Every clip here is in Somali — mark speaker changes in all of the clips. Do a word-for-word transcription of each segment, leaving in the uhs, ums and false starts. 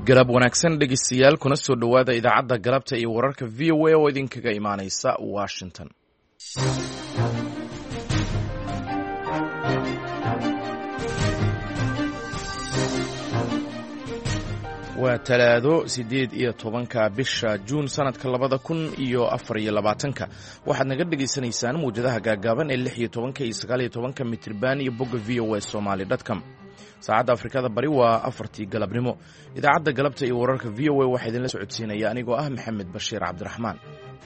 Speaker 1: galab wanaagsan dhegeystayaal kuna soo dhowaada idaacadda galabta iyo wararka v o a oo idinkaga imaanaysa Washington. waa talaado sideed iyo tobanka bisha juun sanadka labada kun iyo afar iyo labaatanka waxaad naga dhegaysanaysaan muwjadaha gaagaaban ee lix iyo tobanka iyo sagaal iyo tobanka mitirban iyo bogga v o a somali dot com. saacadda afrikada bari waa afartii galabnimo. idaacadda galabta iyo wararka v o a waxaa idinla socodsiinaya anigoo ah maxamed bashiir cabdiraxmaan.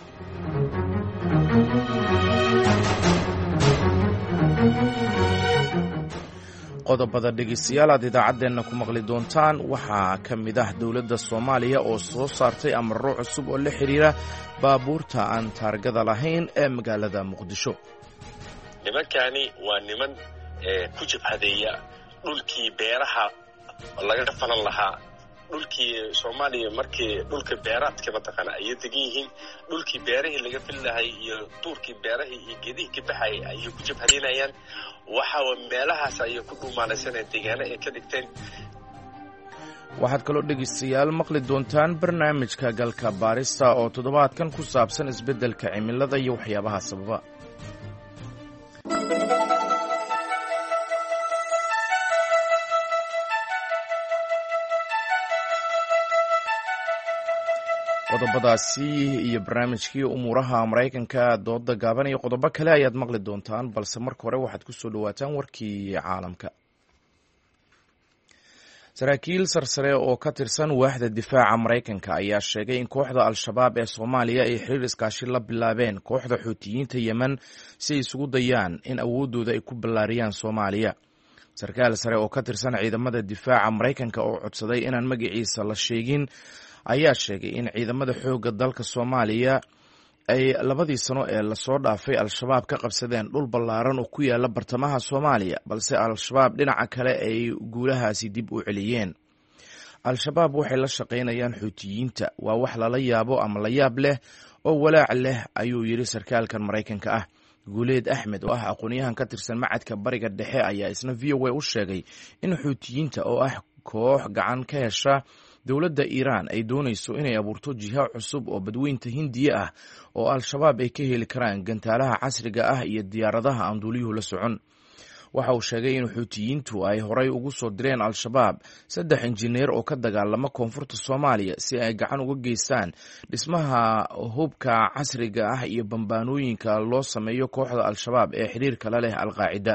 Speaker 1: qodobada dhegeystayaal aad idaacaddeenna ku maqli doontaan waxaa ka mid ah dowladda soomaaliya oo soo saartay amarro cusub oo la xidhiira baabuurta aan taargada lahayn ee magaalada muqdisho.
Speaker 2: nimankani waa niman ku jabhadeeya dhulkii beeraha laga falan lahaa. dhulkii soomaaliya markii dhulka beeraadka mataqaana ayay degan yihiin. dhulkii beerahii laga fili lahay iyo duurkii beerahii iyo geedihii ka baxayay ayay ku jabhadeynayaan. waxa meelahaas ayay ku dhuumaalaysaneen deegaano ay ka dhigteen.
Speaker 1: waxaad kaloo dhegeystayaal maqli doontaan barnaamijka galka baarista oo toddobaadkan ku saabsan isbeddelka cimilada iyo waxyaabaha sababa. qodobadaasi iyo barnaamijkii umuuraha maraykanka dooda gaaban iyo qodobo kale ayaad maqli doontaan, balse marka hore waxaad ku soo dhowaataan warkii caalamka. saraakiil sarsare oo ka tirsan waaxda difaaca maraykanka ayaa sheegay in kooxda al-shabaab ee soomaaliya ay xiriir iskaashi la bilaabeen kooxda xuutiyiinta yemen si ay isugu dayaan in awooddooda ay ku ballaariyaan soomaaliya. sarkaal sare oo ka tirsan ciidamada difaaca maraykanka oo codsaday inaan magaciisa la sheegin ayaa sheegay in ciidamada xoogga dalka soomaaliya ay labadii sano ee lasoo dhaafay al-shabaab ka qabsadeen dhul ballaaran oo ku yaala bartamaha soomaaliya, balse al-shabaab dhinaca kale ay guulahaasi dib u celiyeen. al-shabaab waxay la shaqaynayaan xuutiyiinta, waa wax lala yaabo ama la yaab leh oo walaac leh ayuu yidhi sarkaalkan maraykanka ah. guuleed axmed oo ah aqoon-yahan ka tirsan macadka bariga dhexe ayaa isna v o a u sheegay in xuutiyiinta oo ah koox gacan ka hesha dowladda iiraan ay doonayso inay abuurto jiha cusub oo badweynta hindiya ah oo al-shabaab ay ka heli karaan gantaalaha casriga ah iyo diyaaradaha aan duuliyuhu la socon. waxa uu sheegay in xuutiyiintu ay horay ugu soo direen al-shabaab saddex injineer oo ka dagaalama koonfurta soomaaliya si ay gacan uga geystaan dhismaha hubka casriga ah iyo bambaanooyinka loo sameeyo kooxda al-shabaab ee xiriirka la leh al-qaacida.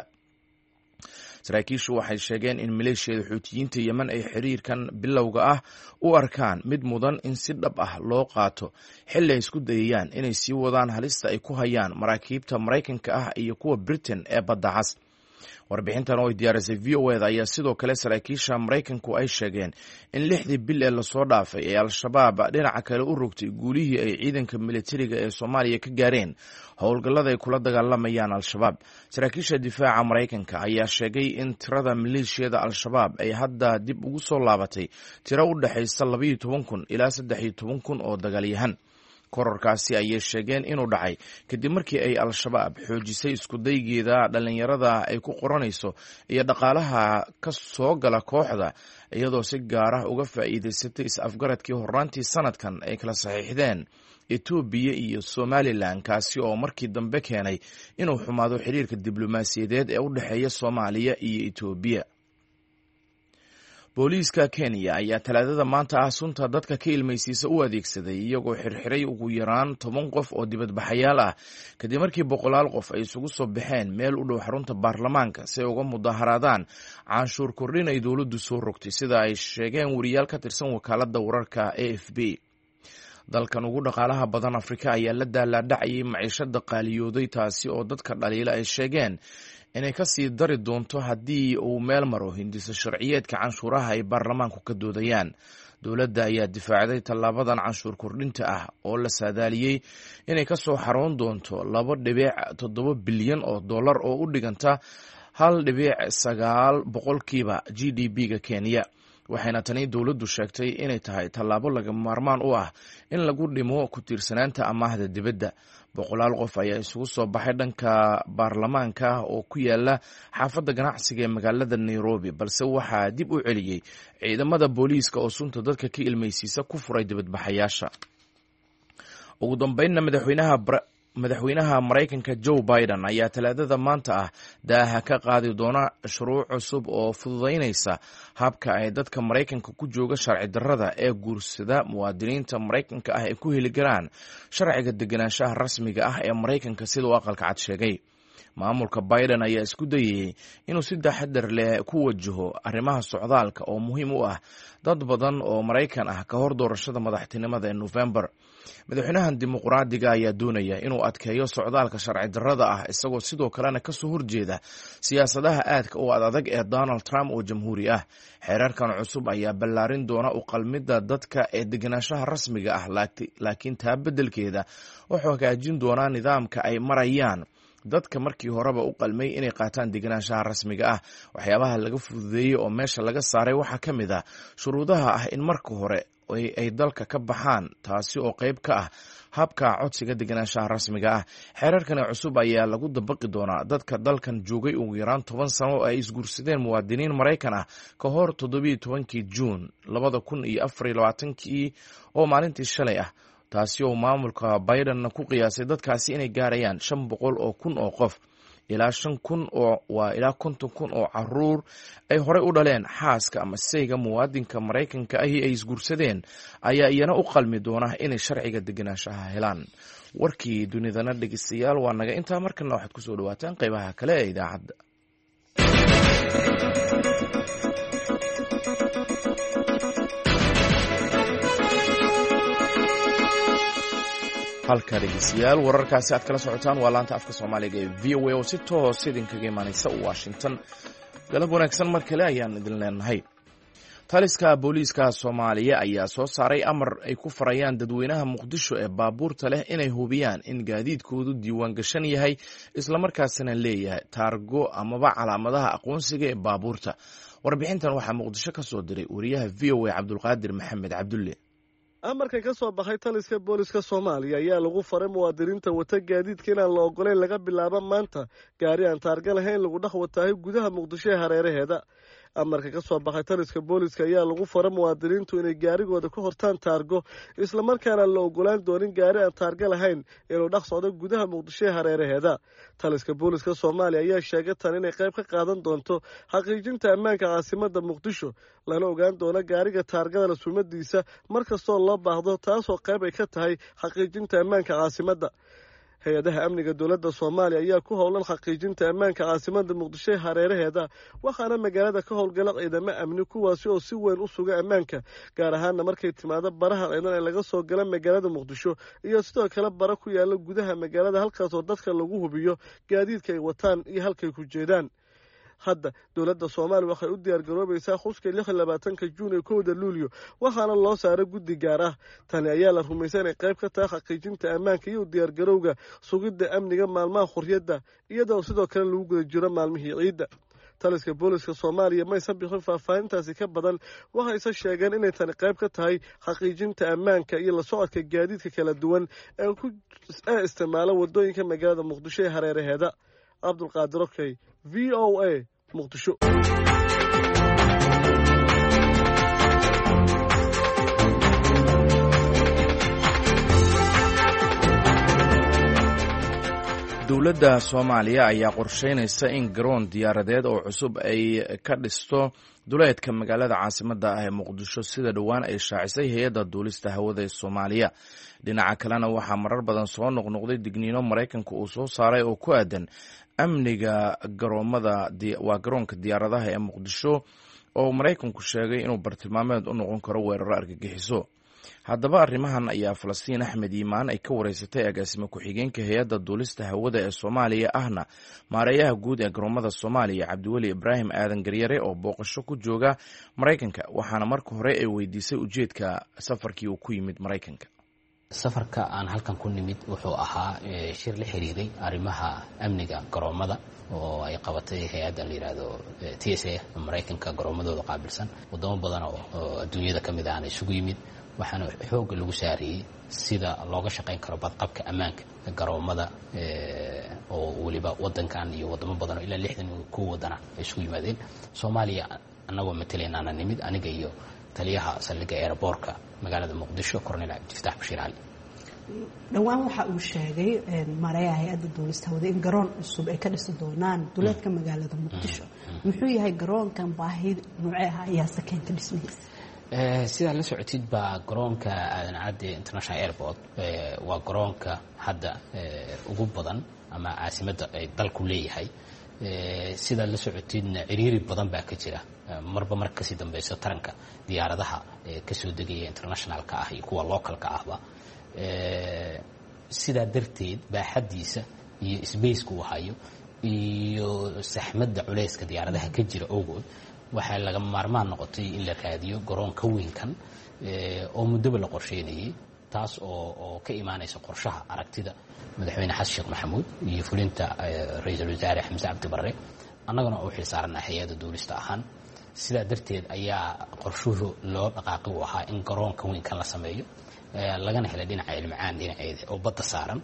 Speaker 1: saraakiishu waxay sheegeen in maleeshiyada xuutiyiinta yemen ay xiriirkan bilowga ah u arkaan mid mudan in si dhab ah loo qaato xilli ay isku dayayaan inay sii wadaan halista ay ku hayaan maraakiibta maraykanka ah iyo kuwa britain ee badda cas. warbixintan oo ay diyaarisay v o eda ayaa sidoo kale saraakiisha maraykanku ay sheegeen in lixdii bil ee lasoo dhaafay ee al-shabaab dhinaca kale u rogtay guulihii ay ciidanka militariga ee soomaaliya ka gaareen howlgallada ay kula dagaalamayaan al-shabaab. saraakiisha difaaca maraykanka ayaa sheegay in tirada maleeshiyada al-shabaab ay hadda dib ugu soo laabatay tiro u dhexaysa labaiyo toban kun ilaa saddex iyo toban kun oo dagaalyahan. kororkaasi ayay sheegeen inuu dhacay kadib markii ay al-shabaab xoojisay iskudaygeeda dhallinyarada ay ku qoranayso iyo dhaqaalaha ka soo gala kooxda, iyadoo si gaar ah uga faa'iidaysatay is-afgaradkii horraantii sanadkan ay kala saxiixdeen etoobiya iyo somalilan, kaasi oo markii dambe keenay inuu xumaado xiriirka diblomaasiyadeed ee u dhexeeya soomaaliya iyo etoobiya. booliiska kenya ayaa talaadada maanta ah sunta dadka ka ilmaysiisa u adeegsaday iyagoo xirxiray ugu yaraan toban qof oo dibadbaxayaal ah kadib markii boqolaal qof ay isugu soo baxeen meel u dhow xarunta baarlamaanka si ay uga mudaharaadaan canshuur kordhin ay dowladdu soo rogtay, sida ay sheegeen wariyaal ka tirsan wakaaladda wararka a f b. dalkan ugu dhaqaalaha badan afrika ayaa la daalaadhacayay maciishada qaaliyooday, taasi oo dadka dhaliila ay sheegeen inay ka sii dari doonto haddii uu meel maro hindisa sharciyeedka canshuuraha ay baarlamaanku ka doodayaan. dowladda ayaa difaacday tallaabadan canshuur kordhinta ah oo la saadaaliyey inay ka soo xaroon doonto laba dhibic toddoba bilyan oo dollar oo u dhiganta hal dhibic sagaal boqolkiiba g d b-ga kenya. waxayna tani dowladdu sheegtay inay tahay tallaabo lagama maarmaan u ah in lagu dhimo ku tiirsanaanta amaahda dibadda. boqolaal qof ayaa isugu soo baxay dhanka baarlamaanka oo ku yaala xaafadda ganacsiga ee magaalada Nairobi, balse waxaa dib u celiyey ciidamada booliiska oo sunta dadka ka ilmaysiisa ku furay dibadbaxayaasha. ugu dambeynna madaxweynaha madaxweynaha Mareykanka Joe Biden ayaa talaadada maanta ah daaha ka qaadi doona shuruuc cusub oo fududeynaysa habka ay dadka Mareykanka ku jooga sharci darrada ee guursada muwaadiniinta Mareykanka ah ay ku heli karaan sharciga deganaanshaha rasmiga ah ee Mareykanka sida uu aqalka cad sheegay. maamulka Biden ayaa isku dayay inuu si taxadar leh ku wajaho arrimaha socdaalka oo muhiim u ah dad badan oo Mareykan ah ka hor doorashada madaxtinimada ee November. madaxweynahan dimuqraadiga ayaa doonaya inuu adkeeyo socdaalka sharci darrada ah isagoo sidoo kalena ka soo horjeeda siyaasadaha aadka u adag ee Donald Trump oo jamhuuri ah. xeerarkan cusub ayaa ballaarin doona u qalmida dadka ee deganaanshaha rasmiga ah, laakiin taa beddelkeeda wuxuu hagaajin doonaa nidaamka ay marayaan dadka markii horeba u qalmay inay qaataan deganaanshaha rasmiga ah. waxyaabaha laga fududeeyey oo meesha laga saaray waxaa ka mid ah shuruudaha ah in marka hore ay dalka ka baxaan, taasi oo qayb ka ah habka codsiga deganaanshaha rasmiga ah. xeerarkan cusub ayaa lagu dabaqi doonaa dadka dalkan joogay ugu yaraan toban sano oo ay isguursadeen muwaadiniin Mareykan ah ka hor toddobiyo tobankii Juun labada kun iyo afar iyo labaatankii oo maalintii shalay ah, taasi oo maamulka Biden ku qiyaasay dadkaasi inay gaarayaan shan boqol oo kun oo qof. ilaa shan kun oo waa ilaa konton kun oo caruur ay horey u dhaleen xaaska ama sayga muwaadinka Mareykanka ahi ay isguursadeen ayaa iyana u qalmi doona inay sharciga deganaanshaha helaan. warkii dunidana dhegeystayaal waa naga intaa. markana waxaad kusoo dhawaataan qaybaha kale ee idaacadda. halka dhegeystayaal wararkaasi aad kala socotaan waa laanta afka Soomaaliga ee V O A oo si toos idinkaga imaanaysa Washington. galab wanaagsan mar kale ayaan idin leenahay. taliska booliiska Soomaaliya ayaa soo saaray amar ay ku farayaan dadweynaha Muqdisho ee baabuurta leh inay hubiyaan in gaadiidkoodu diiwaan gashan yahay isla markaasna leeyahay taargo amaba calaamadaha aqoonsiga ee baabuurta. warbixintan waxaa Muqdisho ka soo diray wariyaha V O A Cabdulqaadir Maxamed Cabdulle.
Speaker 3: amarka ka soo baxay taliska booliska Soomaaliya ayaa lagu faray muwaadiniinta wata gaadiidka inaan la ogoleyn laga bilaabo maanta gaari aan taarga lahayn lagu dhex wataahay gudaha Muqdisho ee hareeraheeda. amarka ka soo baxay taliska booliska ayaa lagu faray muwaadiniintu inay gaarigooda ku hortaan taargo isla markaana la ogolaan doonin gaari aan taarga lahayn inuu dhex socdo gudaha Muqdisho ee hareeraheeda. taliska booliska Soomaaliya ayaa sheegay tan inay qayb ka qaadan doonto xaqiijinta ammaanka caasimadda Muqdisho, lana ogaan doono gaariga taargada la sumadiisa markastoo loo baahdo, taasoo qayb ay ka tahay xaqiijinta ammaanka caasimadda. hay-adaha amniga dowladda Soomaaliya ayaa ku howlan xaqiijinta ammaanka caasimadda Muqdisho ee hareeraheeda, waxaana magaalada ka howlgala ciidamo amni kuwaasi oo si weyn u suga ammaanka, gaar ahaana markay timaado baraha ciidan ee laga soo gala magaalada Muqdisho iyo sidoo kale bara ku yaala gudaha magaalada halkaasoo dadka lagu hubiyo gaadiidka ay wataan iyo halkay ku jeedaan. hadda dowladda Soomaaliya waxay u diyaar garoobaysaa xuska lix iyo labaatanka Juun ee kowda Luulyo, waxaana loo saaray guddi gaar ah. tani ayaa la rumaysan inay qayb ka tahay xaqiijinta ammaanka iyo diyaar garowga sugidda amniga maalmaha xurriyadda iyadoo sidoo kale lagu guda jiro maalmihii ciidda. taliska booliska Soomaaliya ma aysan bixin faahfaahintaasi ka badan, waxayse sheegeen inay tani qayb ka tahay xaqiijinta ammaanka iyo la socodka gaadiidka kala duwan ee ku isticmaala wadooyinka magaalada Muqdisho ee hareeraheeda. Cabdulqaadir Okey, V O A, Muqdisho.
Speaker 1: dowladda Soomaaliya ayaa qorsheynaysa in garoon diyaaradeed oo cusub ay ka dhisto duleedka magaalada caasimadda ah ee Muqdisho sida dhowaan ay shaacisay hay-adda duulista hawada ee Soomaaliya. dhinaca kalena waxaa marar badan soo noqnoqday digniino Mareykanka uu soo saaray oo ku aadan amniga garoomada waa garoonka diyaaradaha ee Muqdisho oo Mareykanku sheegay inuu bartilmaameed u noqon karo weeraro argagixiso. haddaba arrimahan ayaa Falastiin Axmed Iimaan ay ka wareysatay agaasimo ku-xigeenka hay-adda duulista hawada ee Soomaaliya ahna maareeyaha guud ee garoomada Soomaaliya Cabdiweli Ibraahim Aadan Garyare oo booqasho ku jooga Mareykanka, waxaana marka hore ay weydiisay ujeedka safarkii uu ku yimid Mareykanka.
Speaker 4: safarka aan halkan ku nimid wuxuu ahaa shir la xiriiray arrimaha amniga garoomada oo ay qabatay hay-adda la yidhaahdo T S A Maraykanka garoomadooda qaabilsan wadamo badan oo adduunyada ka mid ahna isugu yimid waxaana xoogga lagu saariyey sida looga shaqayn karo badqabka ammaanka garoomada oo waliba wadankan iyo wadamo badan oo ilaa lixdan ku wadana ay isugu yimaadeen Soomaaliya annagoo mataleynana nimid aniga iyo taliyaha saldhigga airportka magaalada Muqdisho Cornel Abdifataax Bashiir Ali
Speaker 5: dhawaan waxa uu sheegay mareeyaha hay'adda duulista hawada in garoon cusub ay ka dhisi doonaan duleedka magaalada Muqdisho muxuu yahay garoonkan baahi nuucee ah ayaa sakeenta dhismihiisa
Speaker 4: sida la socotid baa garoonka Aadan Cadde International Airport waa garoonka hadda ugu badan ama caasimadda ay dalku leeyahay sida la socotidna ciriiri badan baa ka jira marba mar kasii dambayso taranka diyaaradaha ka soo degaya internationalka ah iyo kuwa localka ahba sidaa darteed baaxadiisa iyo space-ku uu hayo iyo saxmadda culayska diyaaradaha ka jira ogood waxaa laga maarmaan noqotay in la raadiyo garoon ka weynkan oo muddaba la qorsheynayay taas oo oo ka imaanaysa qorshaha aragtida madaxweyne xasan sheekh maxamuud iyo fulinta ra'iisul wasaare xamse cabdi barre annaguna oo xil saarnaa hay'adda duulista ahaan sidaa darteed ayaa qorshuhu loo dhaqaaqi u ahaa in garoon ka weynkan la sameeyo lagana helay dhinaca ilmacaan dhinaceeda oo badda saaran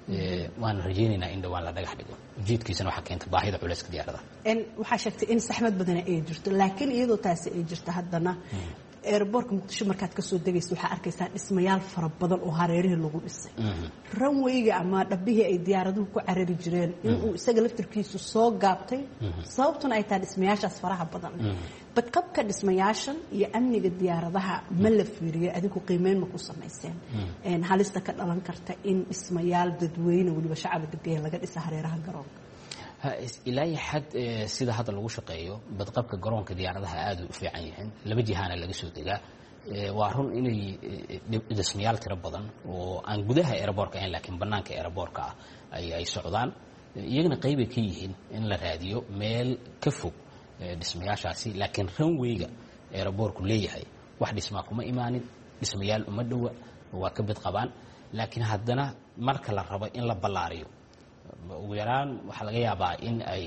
Speaker 4: waan rajeynaynaa in dhawaan la dhagax dhigo ujeedkiisana waxaa keenta baahida culayska diyaaradaha
Speaker 5: waxaa sheegtay in saxmad badan ay jirto laakiin iyadoo taasi ay jirto haddana airportka Muqdisho markaad ka soo degayso waxaa arkaysaa dhismayaal fara badan oo hareerihii lagu dhisay runwayga ama dhabbihii ay diyaaraduhu ku carari jireen inuu isaga laftirkiisu soo gaabtay sababtuna ay tahay dhismayaashaas faraha badan badqabka dhismayaashan iyo amniga diyaaradaha ma la fiiriyo adigu qiimeyn ma ku samayseen halista ka dhalan karta in dhismayaal dadweyne waliba shacabka degan laga dhisa hareeraha garoonka
Speaker 4: ilaa xad sida hadda lagu shaqeeyo badqabka garoonka diyaaradaha aad u fiican yihiin laba jihaana laga soo degaa waa run inay dhismayaal tiro badan oo aan gudaha airportka ahayn laakiin banaanka airportka ah ay ay socdaan iyagana qayb ay ka yihiin in la raadiyo meel ka fog dhismayaashaasi laakiin runwayga airportku leeyahay wax dhismaa kuma imaanin dhismayaal uma dhowa waa ka bid qabaan laakiin haddana marka la rabo in la ballaariyo ugu yaraan waxaa laga yaabaa in ay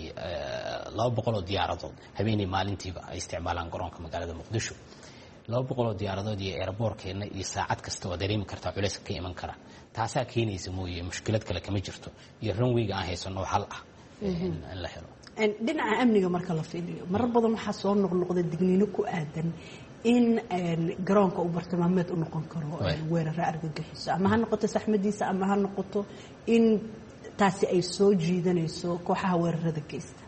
Speaker 4: laba boqol oo diyaaradood habeenii maalintiiba ay isticmaalaan garoonka magaalada Muqdisho laba boqol oo diyaaradood iyo airportkeena iyo saacad kasta oo dareemi kartaa culayska ka iman kara taasaa keenaysa mooye mushkilad kale kama jirto iyo runwayga aan haysano hal ah in la helo
Speaker 5: dhinaca amniga marka la fiiriyo marar badan waxaa soo noqnoqda digniino ku aadan in garoonka uu bartilmaameed u noqon karo weeraro argagixiso ama ha noqoto saxmadiisa ama ha noqoto in taasi ay soo jiidanayso kooxaha weerarada geysta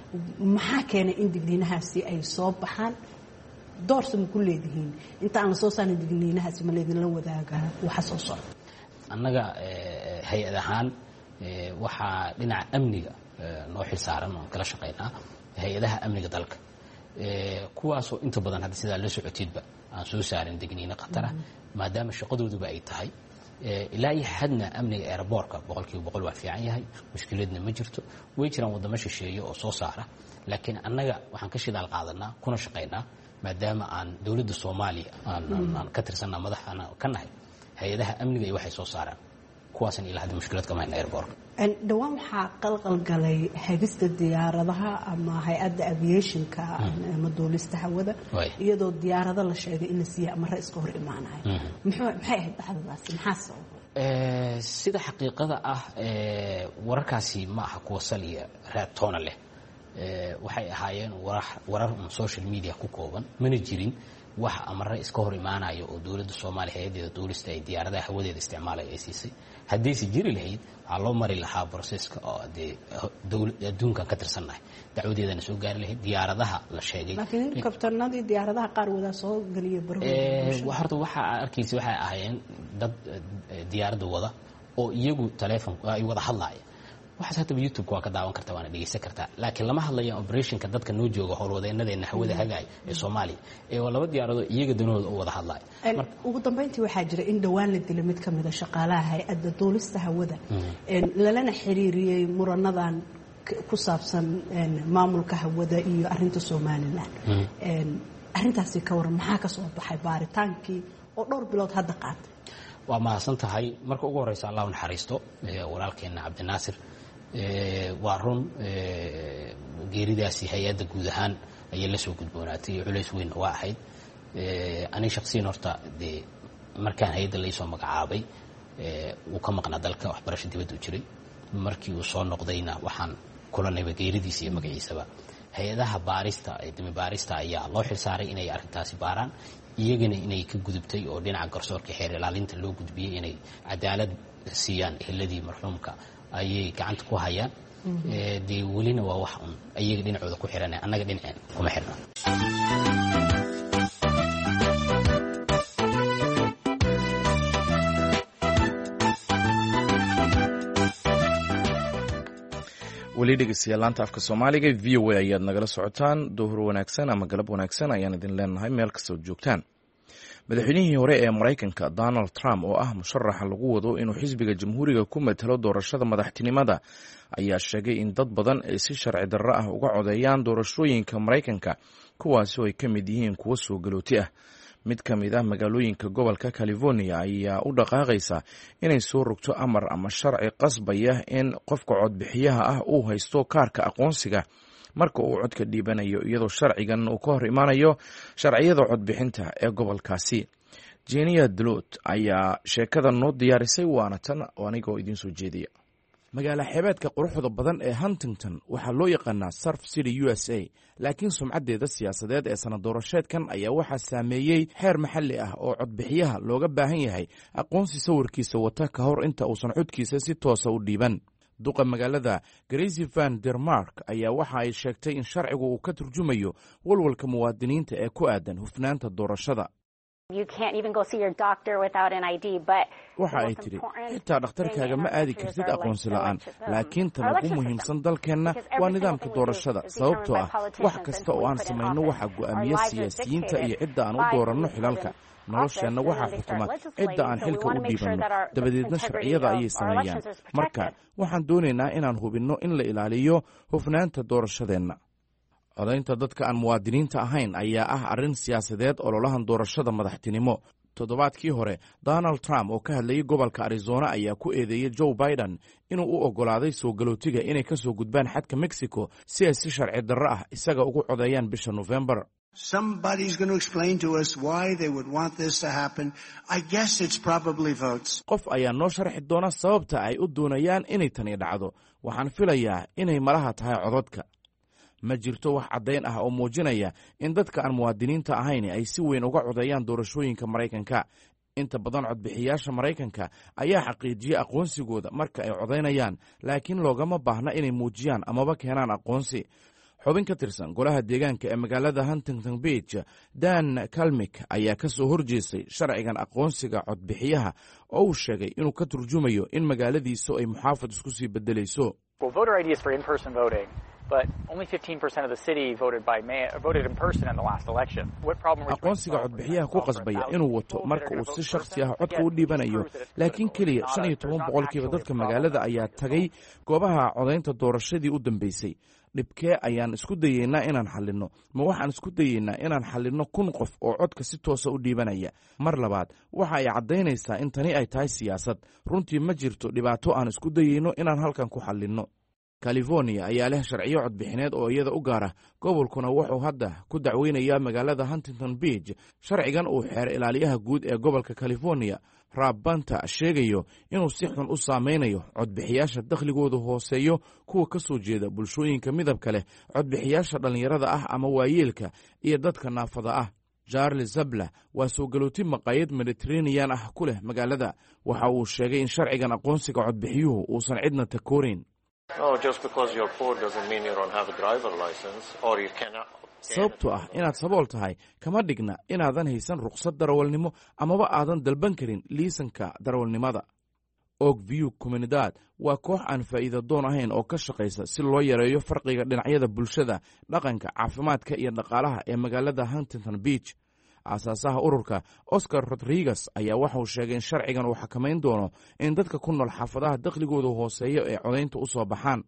Speaker 5: maxaa keenay in digniinahaasi ay soo baxaan doorsa ma ku leedihiin inta aan la soo saarin digniinahaasi ma leedin la wadaaga waxa soo socda
Speaker 4: annaga hay-ad ahaan waxaa dhinaca amniga noo xil saaran oo kala shaqeynaa hay-adaha amniga dalka kuwaasoo inta badan hadda sidaa la socotidba aan soo saarin digniino khatara maadaama shaqadooduba ay tahay ilaa iyo xadna amniga airportka boqolkiiba boqol waa fiican yahay mushkiladna ma jirto way jiraan wadamo shisheeye oo soo saara laakiin annaga waxaan ka shidaal qaadanaa kuna shaqaynaa maadaama aan dowladda Soomaaliya aan ka tirsanaa madaxana ka nahay hay-adaha amniga iyo waxay soo saaraan kuwaasan ilaa hadda mushkilad kama hayna airportka
Speaker 5: dhawaan waxaa qalqal galay hagista diyaaradaha ama hay-adda aviationka ama duulista hawada iyadoo diyaarado la sheegay in la siiya ama ra iska hor imaanayo maxay ahayd dhacdadaasi maxaa sababay
Speaker 4: sida xaqiiqada ah wararkaasi ma aha kuwa sal iyo raad toona leh waxay ahaayeen warar social media ku kooban mana jirin wax amara iska hor imaanayo oo dowladda Soomaaliya hay'adeeda duulista ay diyaaradaha hawadeeda isticmaalay ay siisay haddii si jiri lahayd waxaa loo mari lahaa processka oo dowladda adduunka ka tirsannahay dacwadeedana soo gaari lahayd diyaaradaha la sheegay
Speaker 5: laakiin kabtanadii diyaaradaha qaar wada soo galiyay
Speaker 4: barnaamijka horta waxa arkaysi waxay ahaayeen dad diyaaradda wada oo iyagu telefoon ay wada hadlaayeen waxaas hadda YouTube waa ka daawan kartaa waana dhageysan kartaa laakiin lama hadlayo operationka dadka noo jooga howlwadeenadeena hawada hagaay ee Soomaaliya ee laba diyaarado iyaga danooda u wada hadlaay
Speaker 5: ugu dambeyntii waxaa jira in dhawaan la dilay mid kamid ah shaqaalaha hay'adda duulista hawada lalana xiriiriyay muranadan ku saabsan maamulka hawada iyo arinta Soomaaliland arintaasi ka waran maxaa ka soo baxay baaritaankii oo dhowr bilood hadda qaatay
Speaker 4: waa mahadsan tahay marka ugu horeysa allah u naxariisto walaalkeena cabdinaasir waa run geeridaasi hay-adda guud ahaan ayay la soo gudboonaatay culays weyn waa ahayd ani shakhsiyan horta dee markaan hay-adda laysoo magacaabay wuu ka maqnaa dalka waxbarasho dibadda u jiray markii uu soo noqdayna waxaan kulanayba geeridiisa iyo magaciisaba hay-adaha baarista ee dimi baarista ayaa loo xilsaaray inay arrintaasi baaraan iyagana inay ka gudubtay oo dhinaca garsoorka xeer ilaalinta loo gudbiyey inay cadaalad siiyaan eheladii marxuumka ayay gacanta ku hayaan dee welina waa wax un iyaga dhinacooda ku xiran annaga dhinaceen kuma xirna
Speaker 1: weli dhegeystayaal laanta afka soomaaliga v o a ayaad nagala socotaan duhur wanaagsan ama galab wanaagsan ayaan idin leenahay meel kastood joogtaan madaxweynihii hore ee maraykanka donald trump oo ah musharaxa lagu wado inuu xisbiga jamhuuriga ku matalo doorashada madaxtinimada ayaa sheegay in dad badan ay si sharci darro ah uga codeeyaan doorashooyinka maraykanka kuwaasi oo ay ka mid yihiin kuwo soo galooti ah mid ka mid ah magaalooyinka gobolka california ayaa u dhaqaaqaysa inay soo rogto amar ama sharci qasbaya in qofka codbixiyaha ah uu haysto kaarka aqoonsiga marka uu codka dhiibanayo iyadoo sharcigan uu ka hor imaanayo sharciyada codbixinta ee gobolkaasi jeniya dlot ayaa sheekada noo diyaarisay waana tan anigoo idiin soo jeediya magaala xeebeedka quruxda badan ee huntington waxaa loo yaqaanaa surf city u s a laakiin sumcaddeeda siyaasadeed ee sana doorasheedkan ayaa waxaa saameeyey xeer maxalli ah oo codbixiyaha looga baahan yahay aqoonsi sawirkiisa wata ka hor inta uusan codkiisa si toosa u dhiiban duqa magaalada gracie van dermark ayaa waxa ay sheegtay in sharcigu uu ka turjumayo walwalka muwaadiniinta ee ku aadan hufnaanta doorashada waxa ay tidhi xitaa dhakhtarkaaga ma aadi kartid aqoonsi la'aan laakiin tan ugu muhiimsan dalkeenna waa nidaamka doorashada sababtoo ah wax kasta oo aan samayno waxaa go'aamiya siyaasiyiinta iyo cidda aan u dooranno xilalka nolosheenna waxaa xukuma cidda aan xilka u dhiibanno dabadeedna sharciyada ayay sameeyaan marka waxaan doonaynaa inaan hubinno in la ilaaliyo hufnaanta doorashadeenna codaynta dadka aan muwaadiniinta ahayn ayaa ah arrin siyaasadeed ololahan doorashada madaxtinimo toddobaadkii hore donald trump oo ka hadlayay gobolka arizona ayaa ku eedeeyey joe biden inuu u oggolaaday soo galootiga inay ka soo gudbaan xadka mexico si ay si sharci darro ah isaga ugu codeeyaan bisha nofembar qof ayaa noo sharxi doona sababta ay u doonayaan inay tani dhacdo waxaan filayaa inay malaha tahay codadka ma jirto wax caddayn ah oo muujinaya in dadka aan muwaadiniinta ahayn ay si weyn uga codeeyaan doorashooyinka maraykanka inta badan codbixiyaasha maraykanka ayaa xaqiijiyey aqoonsigooda marka ay codaynayaan laakiin loogama baahna inay muujiyaan amaba keenaan aqoonsi xubin ka tirsan golaha deegaanka ee magaalada huntington beach dan kalmik ayaa ka soo horjeestay sharcigan aqoonsiga codbixiyaha oo uu sheegay inuu ka turjumayo in magaaladiisu ay muxaafad isku sii beddelayso aqoonsiga codbixiyaha ku qasbaya inuu wato marka uu si shakhsi ah codka u dhiibanayo laakiin keliya shan iyo toban boqolkiiba dadka magaalada ayaa tagay goobaha codaynta doorashadii u dambeysay dhibkee ayaan isku dayeynaa inaan xallinno ma waxaan isku dayeynaa inaan xallinno kun qof oo codka si toosa u dhiibanaya mar labaad waxa ay caddaynaysaa in tani ay tahay siyaasad runtii ma jirto dhibaato aan isku dayeyno inaan halkan ku xallinno california ayaa leh sharciyo codbixineed oo iyada u gaara gobolkuna wuxuu hadda ku dacweynayaa magaalada huntington beach sharcigan uu xeer ilaaliyaha guud ee gobolka california raab banta sheegayo inuu si xun u saameynayo codbixiyaasha dakhligoodu hooseeyo kuwa ka soo jeeda bulshooyinka midabka leh codbixiyaasha dhallinyarada ah ama waayeelka iyo dadka naafada ah charles zabla waa soo galooti maqaayad mediteranean ah ku leh magaalada waxa uu sheegay in sharcigan aqoonsiga codbixiyuhu uusan cidna takoorayn sababtoo ah inaad sabool tahay kama dhigna inaadan haysan rukhsad darawalnimo amaba aadan dalban karin liisanka darawalnimada og view comunidad waa koox aan faa'iida doon ahayn oo ka shaqaysa si loo yareeyo farqiga dhinacyada bulshada dhaqanka caafimaadka iyo dhaqaalaha ee magaalada huntington beach aasaasaha ururka oscar rodriguez ayaa waxauu sheegay in sharcigan uu xakamayn doono in dadka ku nool xaafadaha dakhligooda hooseeya ee codaynta u soo baxaan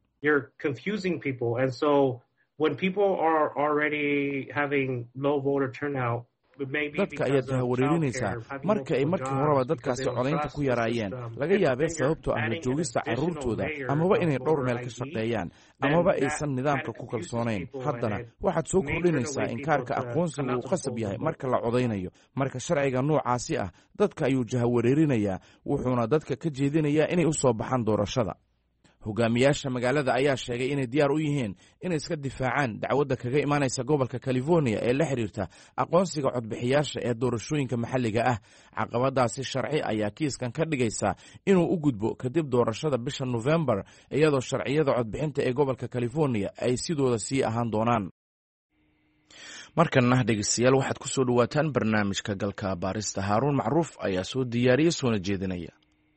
Speaker 1: dadka ayaad jahawareerinaysaa marka ay markii horeba dadkaasi codaynta ku yaraayeen laga yaabee sababtoo ah la joogista carruurtooda amaba inay dhowr meel ka shaqeeyaan amaba aysan nidaamka ku kalsoonayn haddana waxaad soo kordhinaysaa in kaarka aqoonsiga uu qasab yahay marka la codaynayo marka sharciga noocaasi ah dadka ayuu jahawareerinayaa wuxuuna dadka ka jeedinayaa inay u soo baxaan doorashada hogaamiyaasha magaalada ayaa sheegay inay diyaar u yihiin inay iska difaacaan dacwadda kaga imaanaysa gobolka california ee la xidhiirta aqoonsiga codbixiyaasha ee doorashooyinka maxalliga ah caqabadaasi sharci ayaa kiiskan ka dhigaysa inuu u gudbo kadib doorashada bisha nofembar iyadoo sharciyada codbixinta ee gobolka california ay sidooda sii ahaan doonaan markanna dhegeystayaal waxaad ku soo dhowaataan barnaamijka galka baarista haaruun macruuf ayaa soo diyaariyey soona jeedinaya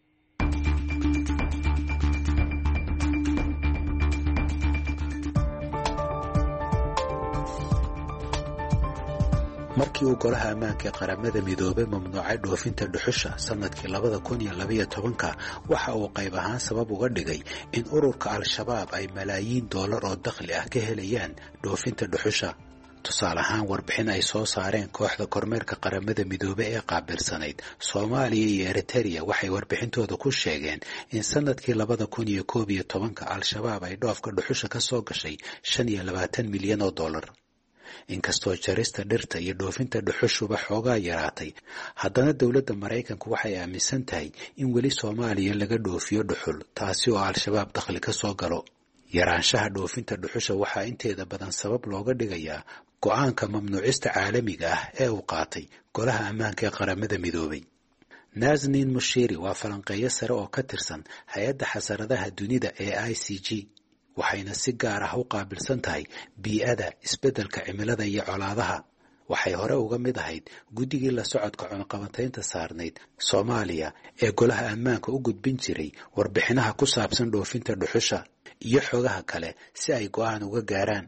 Speaker 6: markii uu golaha ammaanka ee qaramada midoobay mamnuucay dhoofinta dhuxusha sanadkii labada kun iyo labaiyo tobanka waxa uu qayb ahaan sabab uga dhigay in ururka al-shabaab ay malaayiin doolar oo dakhli ah ka helayaan dhoofinta dhuxusha tusaale ahaan warbixin ay soo saareen kooxda kormeerka qaramada midoobe ee qaabilsanayd soomaaliya iyo eritereya waxay warbixintooda ku sheegeen in sanadkii labada kun iyo koob iyo tobanka al-shabaab ay dhoofka dhuxusha ka soo gashay shan iyo labaatan milyan oo dollar inkastoo jarista dhirta iyo dhoofinta dhuxushuba xoogaa yaraatay haddana dowladda maraykanku waxay aaminsan tahay in weli soomaaliya laga dhoofiyo dhuxul taasi oo al-shabaab dakhli ka soo galo yaraanshaha dhoofinta dhuxusha waxaa inteeda badan sabab looga dhigayaa go-aanka mamnuucista caalamiga ah ee uu qaatay golaha ammaanka ee qaramada midoobay nazanin mushiri waa falanqeeyo sare oo ka tirsan hay-adda xasaradaha dunida ee i c g waxayna si gaar ah u qaabilsan tahay bii'ada isbeddelka cimilada iyo colaadaha waxay hore uga mid ahayd guddigii la socodka cunaqabataynta saarnayd soomaaliya ee golaha ammaanka u gudbin jiray warbixinaha ku saabsan dhoofinta dhuxusha iyo xogaha kale si ay go-aan uga gaaraan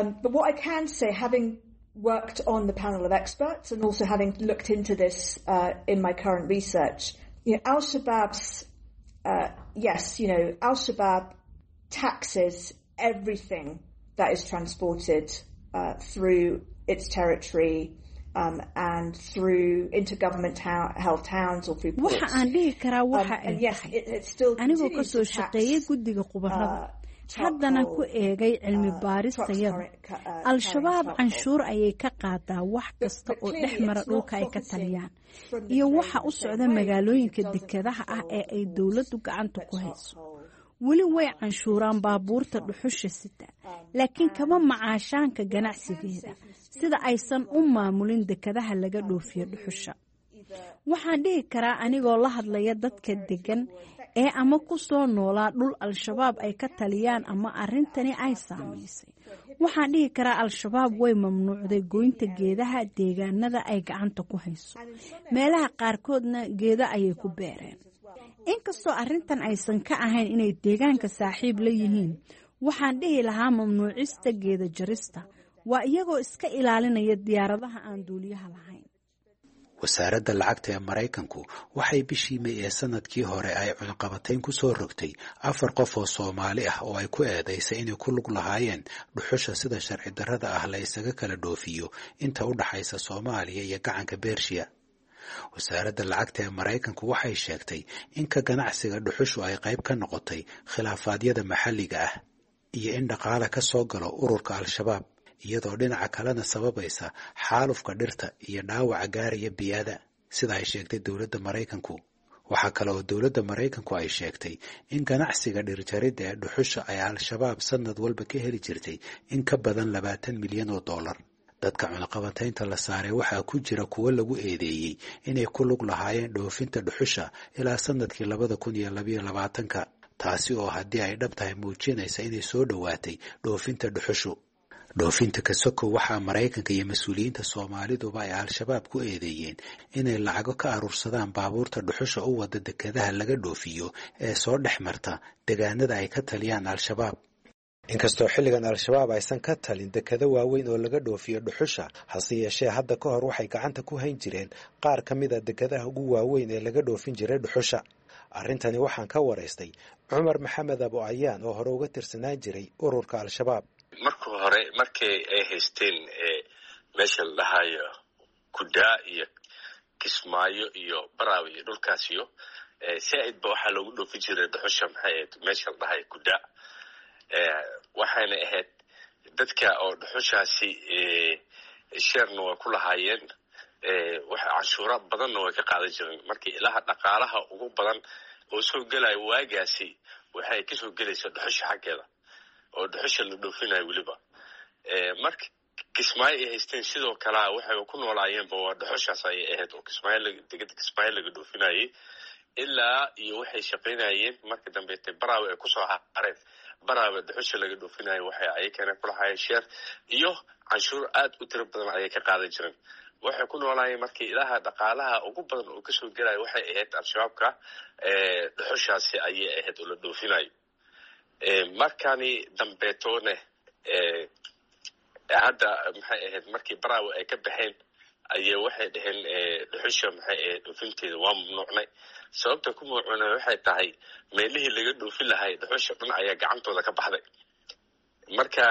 Speaker 7: worked on the panel of experts and also having looked into this uh, in my current research, you know, Al-Shabaab's, uh, yes, you know, Al-Shabaab taxes everything that is transported uh, through its territory um, and through intergovernment ta- held towns or through ports.
Speaker 8: waxa aan dhihi karaa waxa ay tahay anigoo ka soo shaqeeyay guddiga khubarada haddana ku eegay cilmi baaristayada al-shabaab canshuur ayay ka qaadaa wax kasta oo dhex mara dhulka ay ka taliyaan iyo waxa u socda magaalooyinka dekedaha ah ee ay dowladdu gacanta ku hayso weli way canshuuraan baabuurta dhuxusha sita laakiin kama macaashaanka ganacsigeeda sida aysan u maamulin dekedaha laga dhoofiyo dhuxusha waxaan dhihi karaa anigoo la hadlaya dadka degan ee ama ku soo noolaa dhul al-shabaab ay ka taliyaan ama arrintani ay saamaysay waxaan dhihi karaa al-shabaab way mamnuucday goynta geedaha deegaanada ay gacanta ku hayso meelaha qaarkoodna geeda ayay ku beereen inkastoo arrintan aysan ka ahayn inay deegaanka saaxiib la yihiin waxaan dhihi lahaa mamnuucista geeda jarista waa iyagoo iska ilaalinaya diyaaradaha aan duuliyaha lahayn
Speaker 6: wasaaradda lacagta ee maraykanku waxay bishii may ee sanadkii hore ay cunaqabatayn ku soo rogtay afar qof oo soomaali ah oo ay ku eedaysay inay ku lug lahaayeen dhuxusha sida sharci darrada ah la isaga kala dhoofiyo inta u dhaxaysa soomaaliya iyo gacanka bershiya wasaaradda lacagta ee maraykanku waxay sheegtay in ka ganacsiga dhuxushu ay qayb ka noqotay khilaafaadyada maxalliga ah iyo in dhaqaale ka soo galo ururka al-shabaab iyadoo dhinaca kalena sababaysa xaalufka dhirta iyo dhaawaca gaaraya bii'ada sida ay sheegtay dowladda maraykanku waxaa kale oo dowladda maraykanku ay sheegtay in ganacsiga dhirjaridda ee dhuxusha ay al-shabaab sanad walba ka heli jirtay in ka badan labaatan milyan oo dollar dadka cunaqabataynta la saaray waxaa ku jira kuwo lagu eedeeyey inay ku lug lahaayeen dhoofinta dhuxusha ilaa sanadkii labada kun iyo labayo labaatanka taasi oo haddii ay dhab tahay muujinaysa inay soo dhowaatay dhoofinta dhuxushu dhoofinta kasoko waxaa maraykanka iyo mas-uuliyiinta soomaaliduba ay al-shabaab ku eedeeyeen inay lacago ka aruursadaan baabuurta dhuxusha u wada dekedaha laga dhoofiyo ee soo dhex marta deegaanada ay ka taliyaan al-shabaab inkastoo xilligan al-shabaab aysan ka talin dekado waaweyn oo laga dhoofiyo dhuxusha hase yeeshee hadda ka hor waxay gacanta ku hayn jireen qaar ka mid a dekadaha ugu waaweyn ee laga dhoofin jiray dhuxusha arrintani waxaan ka waraystay cumar maxamed abo ayaan oo hore uga tirsanaan jiray ururka al-shabaab
Speaker 2: marka hore markii ay haysteen meesha la dhahayo kudaa iyo kismaayo iyo baraawe iyo dhulkaas iyo saaid ba waxaa loogu dhoofi jiray dhuxusha maxay ahayd meesha la dhahay kudaa waxayna ahayd dadka oo dhuxushaasi sheerna way ku lahaayeen wax canshuura badanna way ka qaadan jireen markii ilaha dhaqaalaha ugu badan oo soo gelaya waagaasi waxay ka soo gelaysaa dhuxusha xaggeeda oo dhuxusha la dhoofinayo weliba marka kismaayo ay haysteen sidoo kale waxay ku noolaayeenba waa dhuxushaas ay ahayd oo kismaayo degada kismaayo laga dhoofinayay ilaa iyo waxay shaqaynayeen marka dambe tay baraawe ay kusoo hareen baraawe dhuxusha laga dhoofinayo waxay ayakana ku lahaayeen sheer iyo canshuur aad u tiro badan ayay ka qaadan jireen waxay ku noolaayeen markii ilaha dhaqaalaha ugu badan oo kasoo gelaya waxay ahayd al-shabaabka dhuxushaasi ayay ahayd oo la dhoofinayo markani dambeetoone hadda maxay ahayd markii baraawe ay ka baxeen ayay waxay dhaheen dhuxusha maxay ahayd dhoofinteeda waa mamnuucnay sababta ku mamnuucnay waxay tahay meelihii laga dhoofin lahay dhuxusha dhan ayaa gacantooda ka baxday marka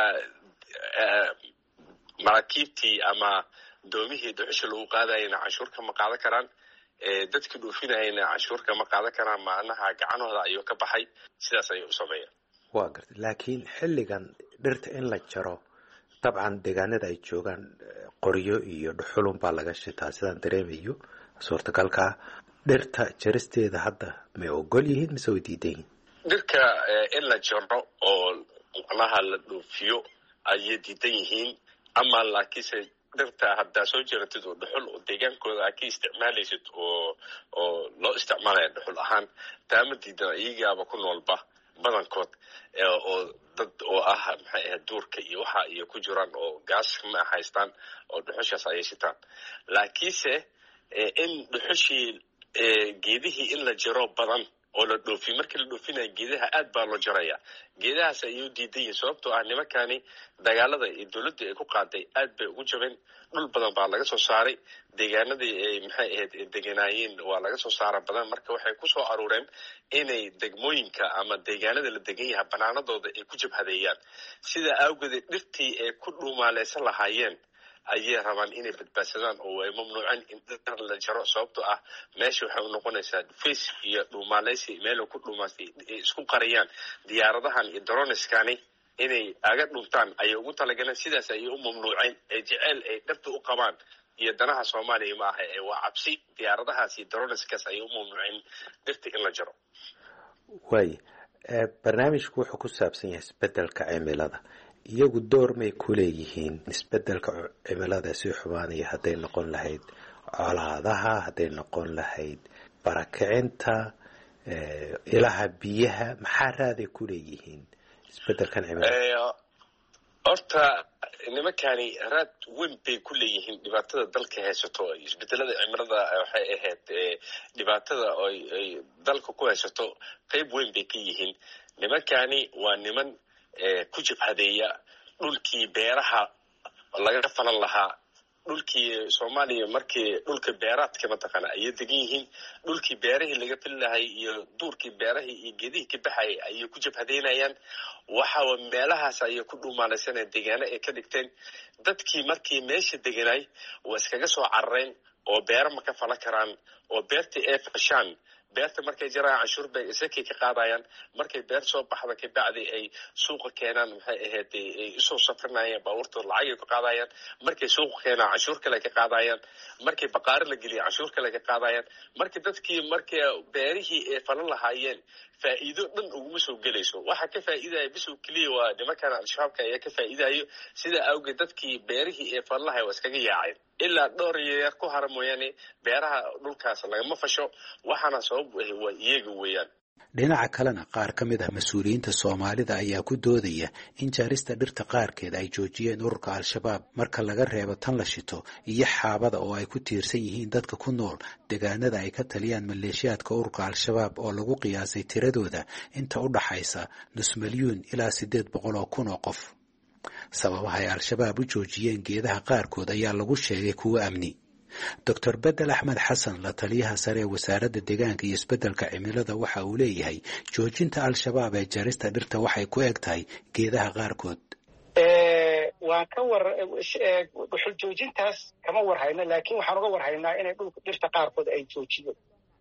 Speaker 2: maraakiibtii ama doomihii dhuxusha lagu qaadayana canshuur kama qaadan karaan dadkii dhoofinayana canshuur kama qaadan karaan macnaha gacanooda ayuu ka baxay sidaas ayay u sameeyeen
Speaker 6: waa gartay laakiin xilligan dhirta in la jaro dabcan deegaanada ay joogaan qoryo iyo dhuxulun baa laga shitaa sidaan dareemayo suurtagalkaa dhirta jaristeeda hadda may ogol yihiin mise way diidan yihiin
Speaker 2: dhirka in la jaro oo macnaha la dhoofiyo ayay diidan yihiin ama laakiinse dhirta haddaa soo jeratid oo dhuxul oo deegaankooda aa ka isticmaalaysid oo oo loo isticmaalaya dhuxul ahaan taama diidan iyagaaba ku noolba badankood oo dad oo ah maxay ahayd duurka iyo waxa iyo ku jiraan oo gaas ma haystaan oo dhuxushaas ayay shitaan laakiinse in dhuxushii geedihii in la jiro badan oo la dhoofi markii la dhoofinayo geedaha aad baa loo jaraya geedahaas ayuu diidan yihin sababtoo ah nimankani dagaalada iyo dowladda ay ku qaaday aad bay ugu jabeen dhul badan baa laga soo saaray deegaanadii ay maxay ahayd deganaayeen waa laga soo saara badan marka waxay ku soo aruureen inay degmooyinka ama deegaanada la degan yahay banaanadooda ay ku jabhadeeyaan sida awgeed dhirtii ay ku dhuumaaleysan lahaayeen ayay rabaan inay badbaadsadaan oo ay mamnuuceen in dhir la jaro sababtoo ah meesha waxay u noqonaysaa face iyo dhuumaaleysi meel ku dhuumaastay isku qariyaan diyaaradahan iyo droniskani inay aga dhuntaan ayay ugu talagaleen sidaas ayay u mamnuuceen ee jecel ay dhirta u qabaan iyo danaha Soomaaliya ma aha ee waa cabsi diyaaradahaas iyo droniskaas ayay u mamnuuceen dhirta in la jaro
Speaker 6: way barnaamijku wuxuu ku saabsan yahay isbedelka cimilada iyagu door may ku leeyihiin isbedelka cimilada si xumaanaya hadday noqon lahayd colaadaha hadday noqon lahayd barakicinta ilaha biyaha maxaa raaday ku leeyihiin isbedelkan cimilada
Speaker 2: horta nimankani raad weyn bay ku leeyihiin dhibaatada dalka haysato isbedelada cimilada waxay ahayd dhibaatada ay dalka ku haysato qayb weyn bay ka yihiin nimankani waa niman ku jabhadeeya dhulkii beeraha laga falan lahaa dhulkii Soomaaliya markii dhulka beeraadka mataqana ay degan yihiin dhulkii beerahii laga fili lahay iyo duurkii beerahii iyo geedihii ka baxay ay ku jabhadeynayaan waxa meelahaas ay ku dhuumaalaysanay deegaano ay ka dhigteen dadkii markii meesha deganay waa iskaga soo carreen oo beero ma ka falan karaan oo beertii ay fashaan beerta markay jiraan canshuur bay isakii ka qaadayaan markay beer soo baxda ka bacdi ay suuqa keenaan maxay ahayd ay isoo safrinayaan baabuurtooda lacag ay ku qaadayaan markay suuqa keenaan canshuur kale ka qaadayaan markay baqaar la geliyo canshuur kale ka qaadayaan markii dadkii markii beerihii ay falan lahaayeen faa'iido dhan uguma soo gelayso waxa ka faa'iidaya bisu kaliya waa nimankan al-shabaabka ayaa ka faa'iidayo sida awgeed dadkii beerihii ay falan lahaayeen waa iskaga yaaceen ilaa dhowr yeer ku hara mooyaane beeraha dhulkaas lagama fasho waxaana sabab waa iyaga weeyaan
Speaker 6: dhinaca kalena qaar ka mid ah mas-uuliyiinta Soomaalida ayaa ku doodaya in jarista dhirta qaarkeed ay joojiyeen ururka al-shabaab marka laga reebo tan la shito iyo xaabada oo ay ku tiirsan yihiin dadka ku nool deegaanada ay ka taliyaan maleeshiyaadka ururka al-shabaab oo lagu qiyaasay tiradooda inta u dhaxaysa nus milyuun ilaa siddeed boqol oo kun oo qof sababaha ay al-shabaab u joojiyeen geedaha qaarkood ayaa lagu sheegay kuwo amni doctor bedel axmed xasan la taliyaha sare ee wasaaradda deegaanka iyo isbedelka cimilada waxa uu leeyahay joojinta al-shabaab ee jarista dhirta waxay ku eg tahay geedaha qaarkood
Speaker 9: waan ka war dhuxul joojintaas kama war hayno laakiin waxaan uga war haynaa inay dhulka dhirta qaarkood ay joojiyo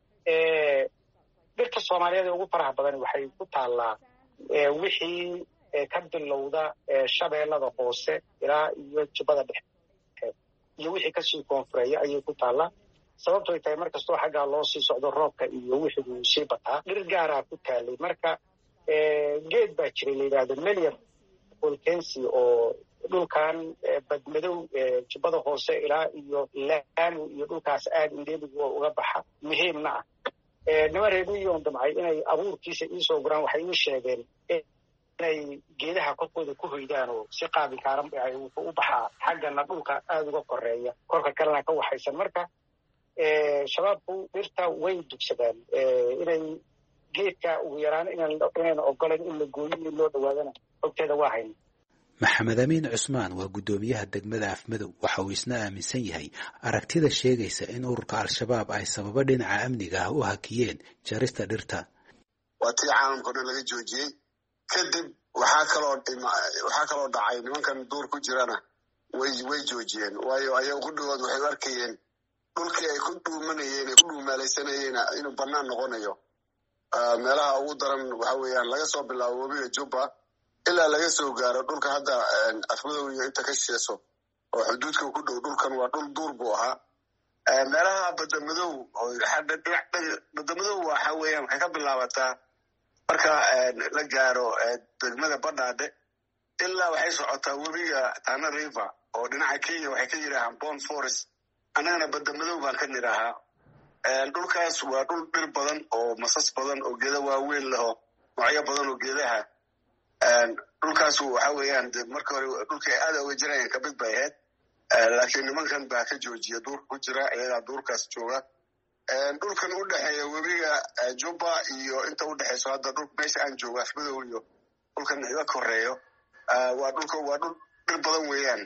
Speaker 9: dhirta Soomaaliyeed ee ugu faraha badan waxay ku taallaa wixii ka bilowda shabeellada hoose ilaa iyo Jubbada Dhexe iyo wixii ka sii koonfureeya ayay ku taallaa sababtoo ay tahay markastoo xaggaa loo sii socdo roobka iyo wixii uu sii bataa dhir gaaraa ku taallay marka geed baa jiray la yidhaahdo Melier volkensi oo dhulkan badmadow Jubbada hoose ilaa iyo Lamu iyo dhulkaas aad indheeligu uga baxa muhiimna ah niman reer miyigoon damcay inay abuurkiisa iisoo guraan waxay ii sheegeen inay geedaha korkooda ku hoydaan oo si qaabi kaaran ay u baxaa xaggana dhulka aad uga koreeya korka kalena ka waxaysan marka shabaabku dhirta way dugsadaan inay geedka ugu yaraan inayna ogolan in la gooyo in loo dhawaadana xogteeda waa hayna
Speaker 6: maxamed amiin cusmaan waa guddoomiyaha degmada Afmadow waxa uu isna aaminsan yahay aragtida sheegaysa in ururka al-shabaab ay sababo dhinaca amniga ah u hakiyeen jarista dhirta
Speaker 10: waa tii caalamka dhan laga joojiyey kadib waxaa kaloo waxaa kaloo dhacay nimankan duur ku jirana way way joojiyeen waayo ayagu ku dhawaad waxay arkayeen dhulkii ay ku dhuumanayeen ay ku dhuumaalaysanayeen inuu bannaan noqonayo meelaha ugu daran waxa weeyaan laga soo bilaabo webiga Jubba ilaa laga soo gaaro dhulka hadda Afmadow iyo inta ka shisheeso oo xuduudka ku dhow dhulkan waa dhul duur buu ahaa meelaha badamadow oo hadda badamadow waxa weeyaan waxay ka bilaabataa marka la gaaro degmada Badhaadhe ilaa waxay socotaa webiga Tana River oo dhinaca Kenya waxay ka yiraahdaan Bond Forest anagana badamadow baan ka nirahaa dhulkaas waa dhul dhir badan oo masas badan oo geedo waaweyn leh oo noocyo badan oo geedaha dhulkaas waxa weeyaan markii hore dhulkii aad uga jirayeen ka mid bay ahayd laakiin nimankan baa ka joojiya duurka ku jira iyagaa duurkaas jooga dhulkan u dhexeeya webiga Jubba iyo inta u dhexeyso hadda dhul meesha aan joogo Afmadow iyo dhulkan iga koreeyo waa dhulka waa dhul dhir badan weeyaan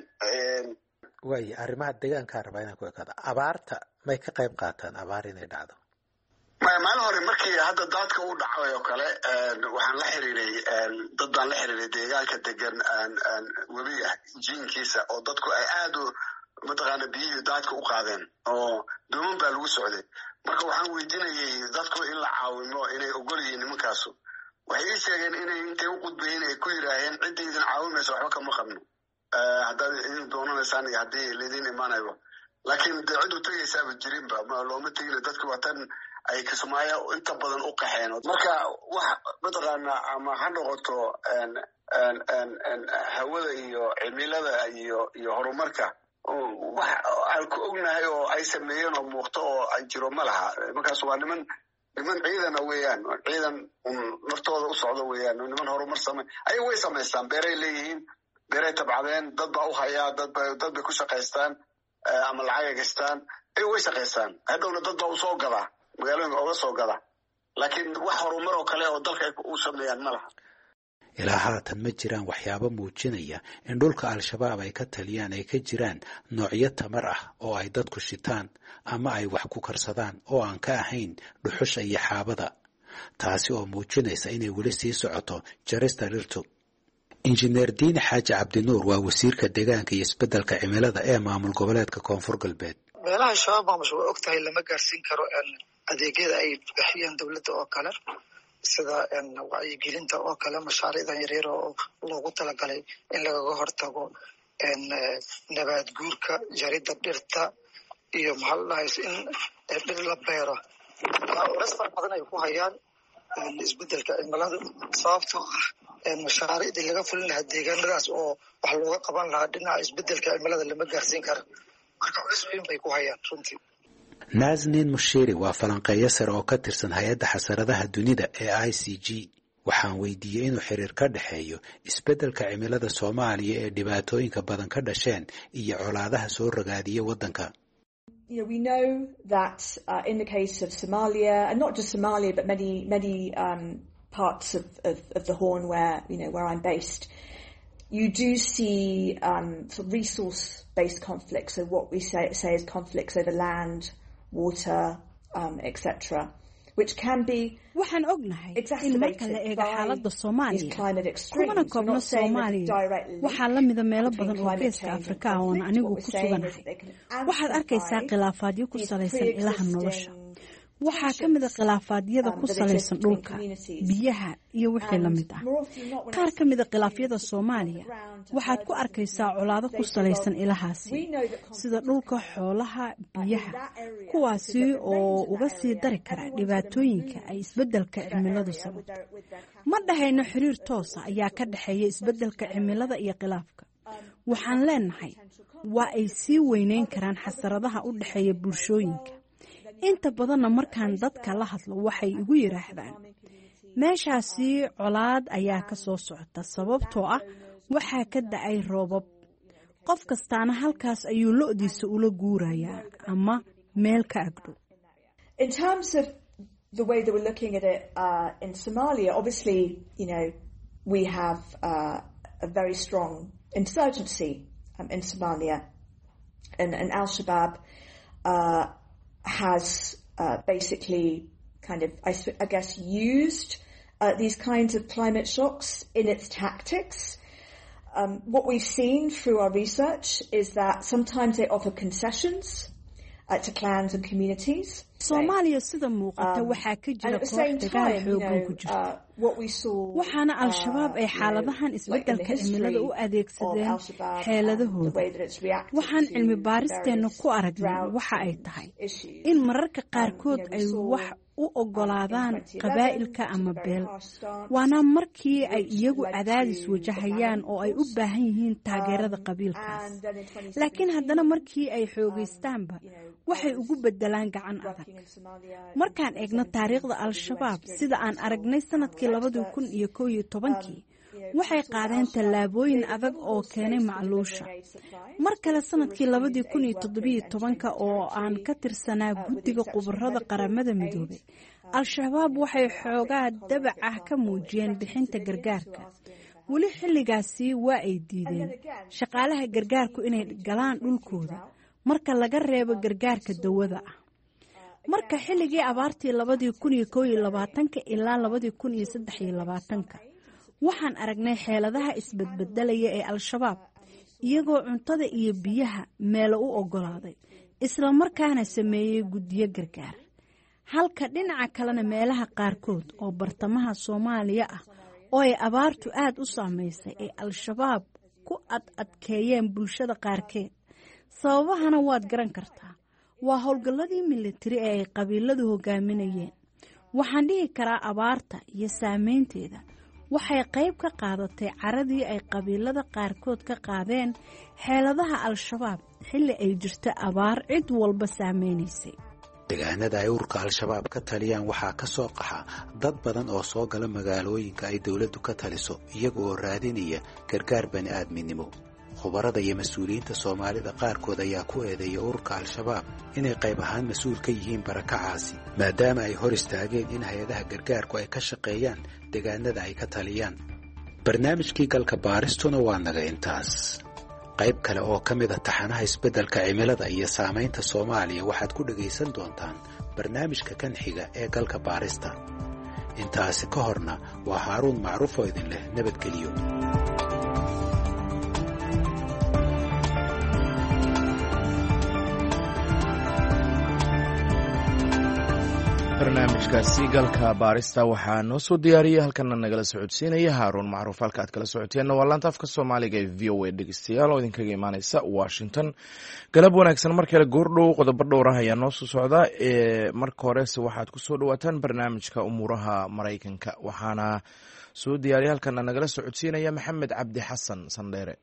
Speaker 6: way arrimaha deegaanka rabaa inaan ku ekado abaarta may ka qayb qaataan abaar inay dhacdo
Speaker 10: maalin hore markii hadda daadka u dhacay oo kale waxaan la xiriiray dad baan la xiriiray deegaanka degan webiga jiinkiisa oo dadku ay aad u mataqaana biyihii daadka u qaadeen oo dooman baa lagu socday marka waxaan weydiinayay dadku in la caawimo inay ogol yihiin nimankaasu waxay ii sheegeen inay intay u qudbayeen ay ku yidhaaheen ciddii idin caawimaysa waxba kama qabno haddaad idin doonanaysaan iyo haddii laydin imaanayo laakiin dee cid u tegaysaaba jirinba looma tegina dadku waa tan ay Kismaayo inta badan u qaxeen marka wax mataqaana ama ha noqoto hawada iyo cimilada iyo iyo horumarka wax aan ku ognahay oo ay sameeyeen oo muuqto oo ay jiro ma laha markaas waa niman niman ciidan weeyaan ciidan naftooda u socdo weeyaan niman horumar samay ay way samaystaan beeray leeyihiin beeray tabcadeen dad baa u hayaa dad baa dad bay ku shaqaystaan ama lacag gastaan ay way shaqaystaan hadhowna dad baa u soo gadaa magaalooyinka uga soo gada laakiin wax horumar oo kale oo dalka ay u sameeyaan ma laha
Speaker 6: ilaa haatan ma jiraan waxyaabo muujinaya in dhulka al-shabaab ay ka taliyaan ay ka jiraan noocyo tamar ah oo ay dadku shitaan ama ay wax ku karsadaan oo aan ka ahayn dhuxusha iyo xaabada taasi oo muujinaysa inay weli sii socoto jarista dhirtu injineer diin xaaji cabdinuur waa wasiirka deegaanka iyo isbeddelka cimilada ee maamul goboleedka koonfur galbeed
Speaker 11: meelaha shabaab maamusha waa ogtahay lama gaarsiin karo adeegyada ay bixiyaan dowladda oo kale sida wacyigelinta oo kale mashaariicdan yaryar oo loogu talagalay in lagaga hortago nabaad guurka jaridda dhirta iyo maxaa la dhahays in dhir la beero culeys fara badan ay ku hayaan isbeddelka cimilada sababtoo ah mashaariicdii laga fulin lahaa deegaanadaas oo wax looga qaban lahaa dhinaca isbeddelka cimilada lama gaarsiin karo marka culeys weyn bay ku hayaan runtii
Speaker 6: naasnin mushiri waa falanqeeyo sare oo ka tirsan hay-adda xasaradaha dunida ee I C G waxaan weydiiyey inuu xiriir ka dhexeeyo isbeddelka cimilada Soomaaliya ee dhibaatooyinka badan ka dhasheen iyo colaadaha soo ragaadiya waddanka.
Speaker 7: You know, we know that uh, in the case of Somalia, and not just Somalia, but many many um, parts of, of, of the Horn where you know where I'm based, you do see um, sort of resource-based conflicts. So what we say say is conflicts over land, water, um, et cetera.
Speaker 8: waxaan ognahay in marka la eego xaaladda soomaaliya kumana koobno soomaaliya waxaa la mida meelo badan oo geeska afrika ah oon anigu ku suganahay waxaad arkaysaa khilaafaadyo ku salaysan ilaha nolosha waxaa ka mid a khilaafaadyada ku salaysan dhulka biyaha iyo wixii la mid ah qaar ka mid a khilaafyada soomaaliya waxaad ku arkaysaa colaado ku salaysan ilahaasi sida dhulka xoolaha biyaha kuwaasi oo uga sii dari kara dhibaatooyinka ay isbeddelka cimiladu sababto ma dhahayno xiriir toosa ayaa ka dhexeeya isbeddelka cimilada iyo khilaafka waxaan leenahay waa ay sii weyneyn karaan xasaradaha u dhexeeya bulshooyinka inta badanna markaan dadka la hadlo waxay igu yiraahdaan meeshaasi colaad ayaa ka soo socota sababtoo ah waxaa ka da-ay roobab qof kastaana halkaas ayuu lo-diisa ula guurayaa ama meel ka agdhow
Speaker 7: In terms of the way that we're looking at it uh, in Somalia, obviously, you know, we have uh, a very strong insurgency um, in Somalia, and, and Al-Shabaab uh, has uh, basically kind of, I, I guess, used uh, these kinds of climate shocks in its tactics. Um, what we've seen through our research is that sometimes they offer concessions uh, to clans and communities.
Speaker 8: Soomaaliya sida muuqata waxaa ka jira koox dagaal xoogan ku jirta waxaana al-shabaab ay xaaladahan isbeddelka cimilada u adeegsadeen xeeladahooda waxaan cilmi baaristeena ku aragnay waxa ay tahay in mararka qaarkood ay wax u ogolaadaan qabaa'ilka ama beel waana markii ay iyagu cadaadis wajahayaan oo ay u baahan yihiin taageerada qabiilkaas laakiin haddana markii ay xoogaystaanba waxay ugu bedelaan gacan adag markaan eegno taariikhda al-shabaab sida aan aragnay sanadkii labadii kun iyo kow iyo tobankii waxay qaadeen tallaabooyin adag oo keenay macluusha mar kale sanadkii labadii kun iyo toddobiyo tobanka oo aan ka tirsanaa guddiga khubarada qaramada midoobay al-shabaab waxay xoogaa dabac ah ka muujiyeen bixinta gargaarka weli xilligaasi waa ay diideen shaqaalaha gargaarku inay galaan dhulkooda marka laga reebo gargaarka dawada ah marka xilligii abaartii labadii kun iyo kow iyo labaatanka ilaa labadii kun iyo saddex iyo labaatanka waxaan aragnay xeeladaha isbedbedelaya ee al-shabaab iyagoo cuntada iyo biyaha meelo u ogolaaday isla markaana sameeyey guddiyo gargaar halka dhinaca kalena meelaha qaarkood oo bartamaha Soomaaliya ah oo ay abaartu aad u saameysay ee al-shabaab ku ad adkeeyeen bulshada qaarkeed sababahana waad garan kartaa waa howlgalladii militari ee ay qabiiladu hogaaminayeen waxaan dhihi karaa abaarta iyo saameynteeda waxay qayb ka qaadatay caradii ay qabiilada qaarkood ka qaadeen xeeladaha al-shabaab xilli ay jirta abaar cid walba saameynaysay
Speaker 6: deegaanada ay ururka al-shabaab ka taliyaan waxaa ka soo qaxa dad badan oo soo gala magaalooyinka ay dawladdu ka taliso iyaga oo raadinaya gargaar bani'aadminimo khubarada iyo mas-uuliyiinta soomaalida qaarkood ayaa ku eedeeya ururka al-shabaab inay qayb ahaan mas-uul ka yihiin barakacaasi maadaama ay hor istaageen in hay-adaha gargaarku ay ka shaqeeyaan deegaanada ay ka taliyaan barnaamijkii galka baaristuna waa naga intaas qayb kale oo ka mid a taxanaha isbeddelka cimilada iyo saamaynta soomaaliya waxaad ku dhegaysan doontaan barnaamijka kan xiga ee galka baarista intaasi ka horna waa haaruun macruuf oo idin leh nabadgeliyo
Speaker 1: barnaamijkaasi galka baarista waxaa noo soo diyaariyey halkana nagala socodsiinaya haaruun macruuf halka aad kala socoteenna waa laanta afka soomaaliga ee v o a dhegeystayaal oo idinkaga imaaneysa washington galab wanaagsan mar kale goordhow qodobo dhowrah ayaa noo soo socda ee marka horese waxaad ku soo dhawaataan barnaamijka umuuraha maraykanka waxaana soo diyaariyay halkana nagala socodsiinaya maxamed cabdi xasan sandheere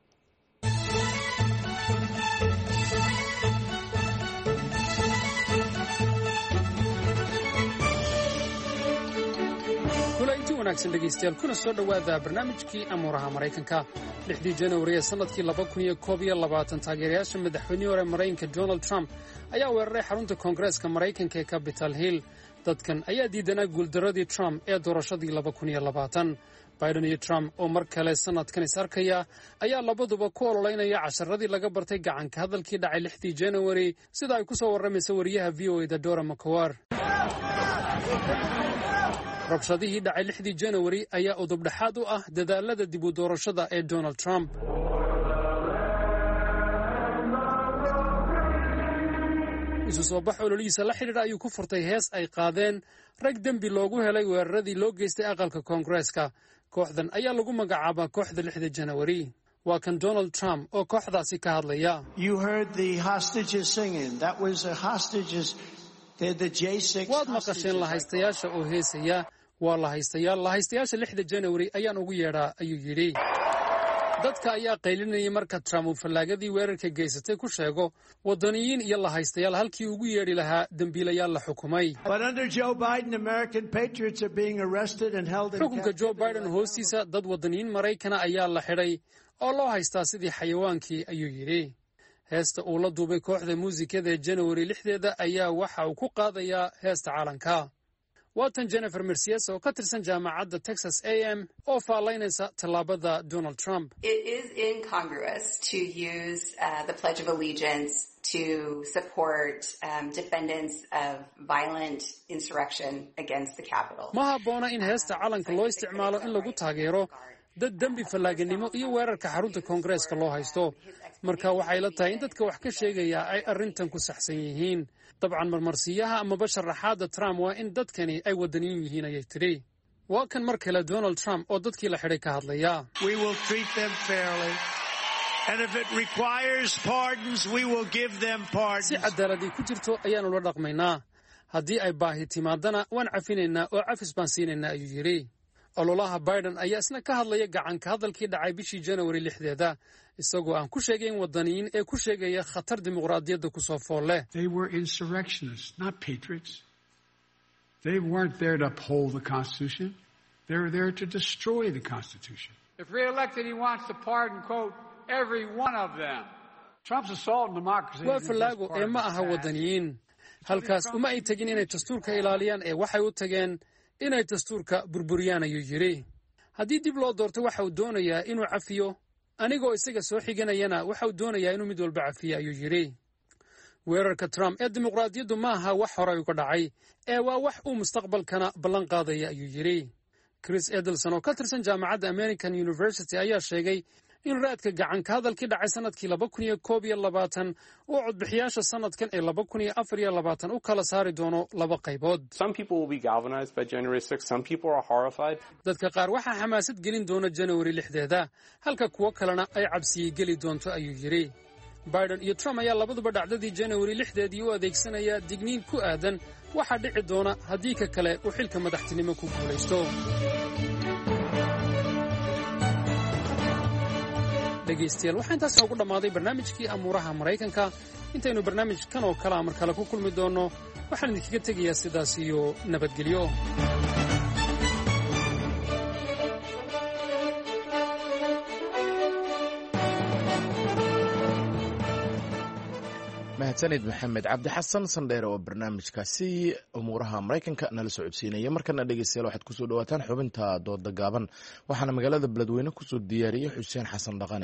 Speaker 12: dhegeystayaal kuna soo dhowaada barnaamijkii amuuraha maraykanka lixdii januari ee sannadkii laba kun iyo koob iyo labaatan taageerayaasha madaxweynihii hore maraykanka donald trump ayaa weeraray xarunta koongareeska maraykanka ee capital hill dadkan ayaa diidanaa guuldaradii trump ee doorashadii laba kun iyo labaatan biden iyo trump oo mar kale sannadkan is arkaya ayaa labaduba ku ololeynaya casharadii laga bartay gacanka hadalkii dhacay lixdii januari sida ay ku soo warramaysa wariyaha v o eda dora macowar rabshadihii dhacay lixdii janawari ayaa udubdhaxaad u ah dadaalada dib u doorashada ee Donald Trump. isu soo bax ololihiisa la xidhiidha ayuu ku furtay hees ay qaadeen rag dembi loogu helay weeraradii loo geystay aqalka koongareeska. kooxdan ayaa lagu magacaabaa kooxda lixda janawari. waa kan Donald Trump oo kooxdaasi ka hadlaya. waad maqasheen lahaystayaasha oo heesaya. waa lahaystayaal lahaystayaasha lixda janawari ayaan ugu yeedhaa ayuu yidhi. dadka ayaa qaylinayay marka Trump uu fallaagadii weerarka geysatay ku sheego wadaniyiin iyo lahaystayaal halkii ugu yeedhi lahaa dembiilayaal la xukumay. xukunka Joe Biden hoostiisa dad wadaniyiin Maraykana ayaa la xidhay oo loo haystaa sidii xayawaankii ayuu yidhi. heesta uu la duubay kooxda muusikada ee janawari lixdeeda ayaa waxa uu ku qaadayaa heesta caalanka. waatan Jennifer Mercier oo ka tirsan jaamacadda Texas A and M oo faalaynaysa tallaabada Donald Trump.
Speaker 13: It is incongruous to use uh, the Pledge of Allegiance to support um, defendants of violent insurrection against the Capitol.
Speaker 12: ma habboona in heesta calanka loo isticmaalo in lagu taageero dad dembi fallaaganimo iyo weerarka xarunta koongareeska loo haysto. marka waxay la tahay in dadka wax ka sheegaya ay arrintan ku saxsan yihiin. dabcan marmarsiyaha amaba sharaxaadda Trump waa in dadkani ay wadaniyin yihiin ayay tidhi. waa kan mar kale Donald Trump oo dadkii la xidhay ka hadlaya. si cadaaladii ku jirto ayaanu la dhaqmaynaa. haddii ay baahi timaadana waan cafinaynaa oo cafis baan siinaynaa ayuu yidhi. ololaha Biden ayaa isna ka hadlaya gacanka hadalkii dhacay bishii Janawari lixdeeda isagoo aan ku sheegayn wadaniyiin ee ku sheegaya khatar dimuqraadiyadda ku soo fool leh.
Speaker 14: They were insurrectionists, not patriots. They weren't there to uphold the Constitution. They were there to destroy the Constitution. If re-elected, he wants to pardon, quote, every one of them. Trump's assault on democracy.
Speaker 12: waa fallaago ee ma aha wadaniyiin. halkaas uma ay tegin inay dastuurka ilaaliyaan ee waxay u tageen inay dastuurka burburiyaan ayuu yidhi. haddii dib loo doorto waxa uu doonayaa inuu cafiyo anigoo isaga soo xiganayana waxa uu doonayaa inuu mid walba cafiyo ayuu yidhi. weerarka Trump ee dimuqraadiyaddu ma aha wax hore uga dhacay ee waa wax uu mustaqbalkana ballan qaadaya ayuu yidhi. Chris Edelson oo ka tirsan jaamacadda American University ayaa sheegay in raadka gacanka hadalkii dhacay sanadkii laba kun iyo koob iyo labaatan uu codbixiyaasha sanadkan ee laba kun iyo afar iyo labaatan u kala saari doono laba qaybood. dadka qaar waxaa xamaasad gelin doona Janawari lixdeeda halka kuwo kalena ay cabsiye geli doonto ayuu yidhi. Biden iyo Trump ayaa labaduba dhacdadii Janawari lixdeedii u adeegsanaya digniin ku aadan waxa dhici doona haddii ka kale uu xilka madaxtinimo ku guulaysto. dhegaystayaal waxaa intaas noogu dhammaaday barnaamijkii amuuraha Maraykanka. intaynu barnaamijkan oo kale mar kale ku kulmi doonno waxaan idinkaga tegayaa sidaas iyo nabadgelyo.
Speaker 1: mahadsanid maxamed cabdi xasan sandheere oo barnaamijkaasi umuuraha Maraykanka nala socodsiinaya. markana dhegeystayaal waxaad kusoo dhawaataan xubinta dooda gaaban waxaana magaalada Beledweyne kusoo diyaariyey Xuseen Xasan Dhaqane.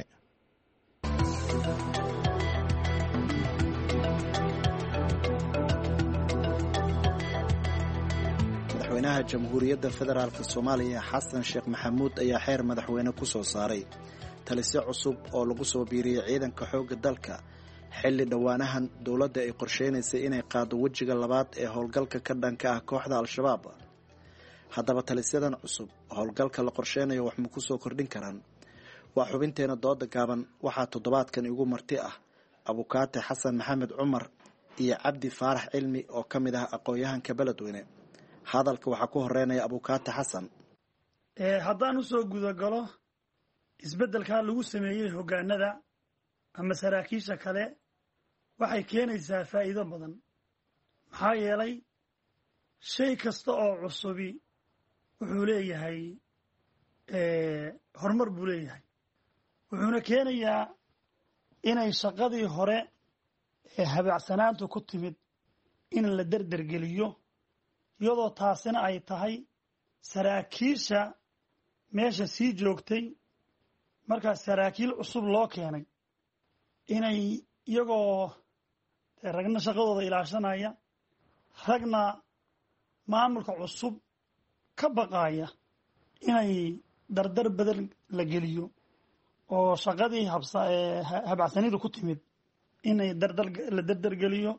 Speaker 15: madaxweynaha jamhuuriyadda federaalk Soomaaliya Xasan Sheekh Maxamuud ayaa xeer madaxweyne ku soo saaray talisyo cusub oo lagu soo biiriyay ciidanka xoogga dalka xilli dhowaanahan dowladda ay qorsheynaysay inay qaado wejiga labaad ee howlgalka ka dhanka ah kooxda al-shabaab. haddaba talisyadan cusub howlgalka la qorsheynayo wax ma ku soo kordhin karaan? waa xubinteena dooda gaaban. waxaa toddobaadkan igu marti ah abukaate xasan maxamed cumar iyo cabdi faarax cilmi oo ka mid ah aqoon-yahanka Beledweyne. hadalka waxaa ku horeynaya abukaate xasan.
Speaker 16: haddaan usoo gudagalo isbeddelkaa lagu sameeyey hoggaanada ama saraakiisha kale waxay keenaysaa faa'iido badan. maxaa yeelay shay kasta oo cusubi wuxuu leeyahay horumar buu leeyahay. wuxuuna keenayaa inay shaqadii hore ee habaacsanaantu ku timid in la derdergeliyo, iyadoo taasina ay tahay saraakiisha meesha sii joogtay markaas saraakiil cusub loo keenay inay iyagoo ragna shaqadooda ilaashanaya ragna maamulka cusub ka baqaaya inay dardar badan la geliyo oo shaqadii habacsanida ku timid inay la dardargeliyo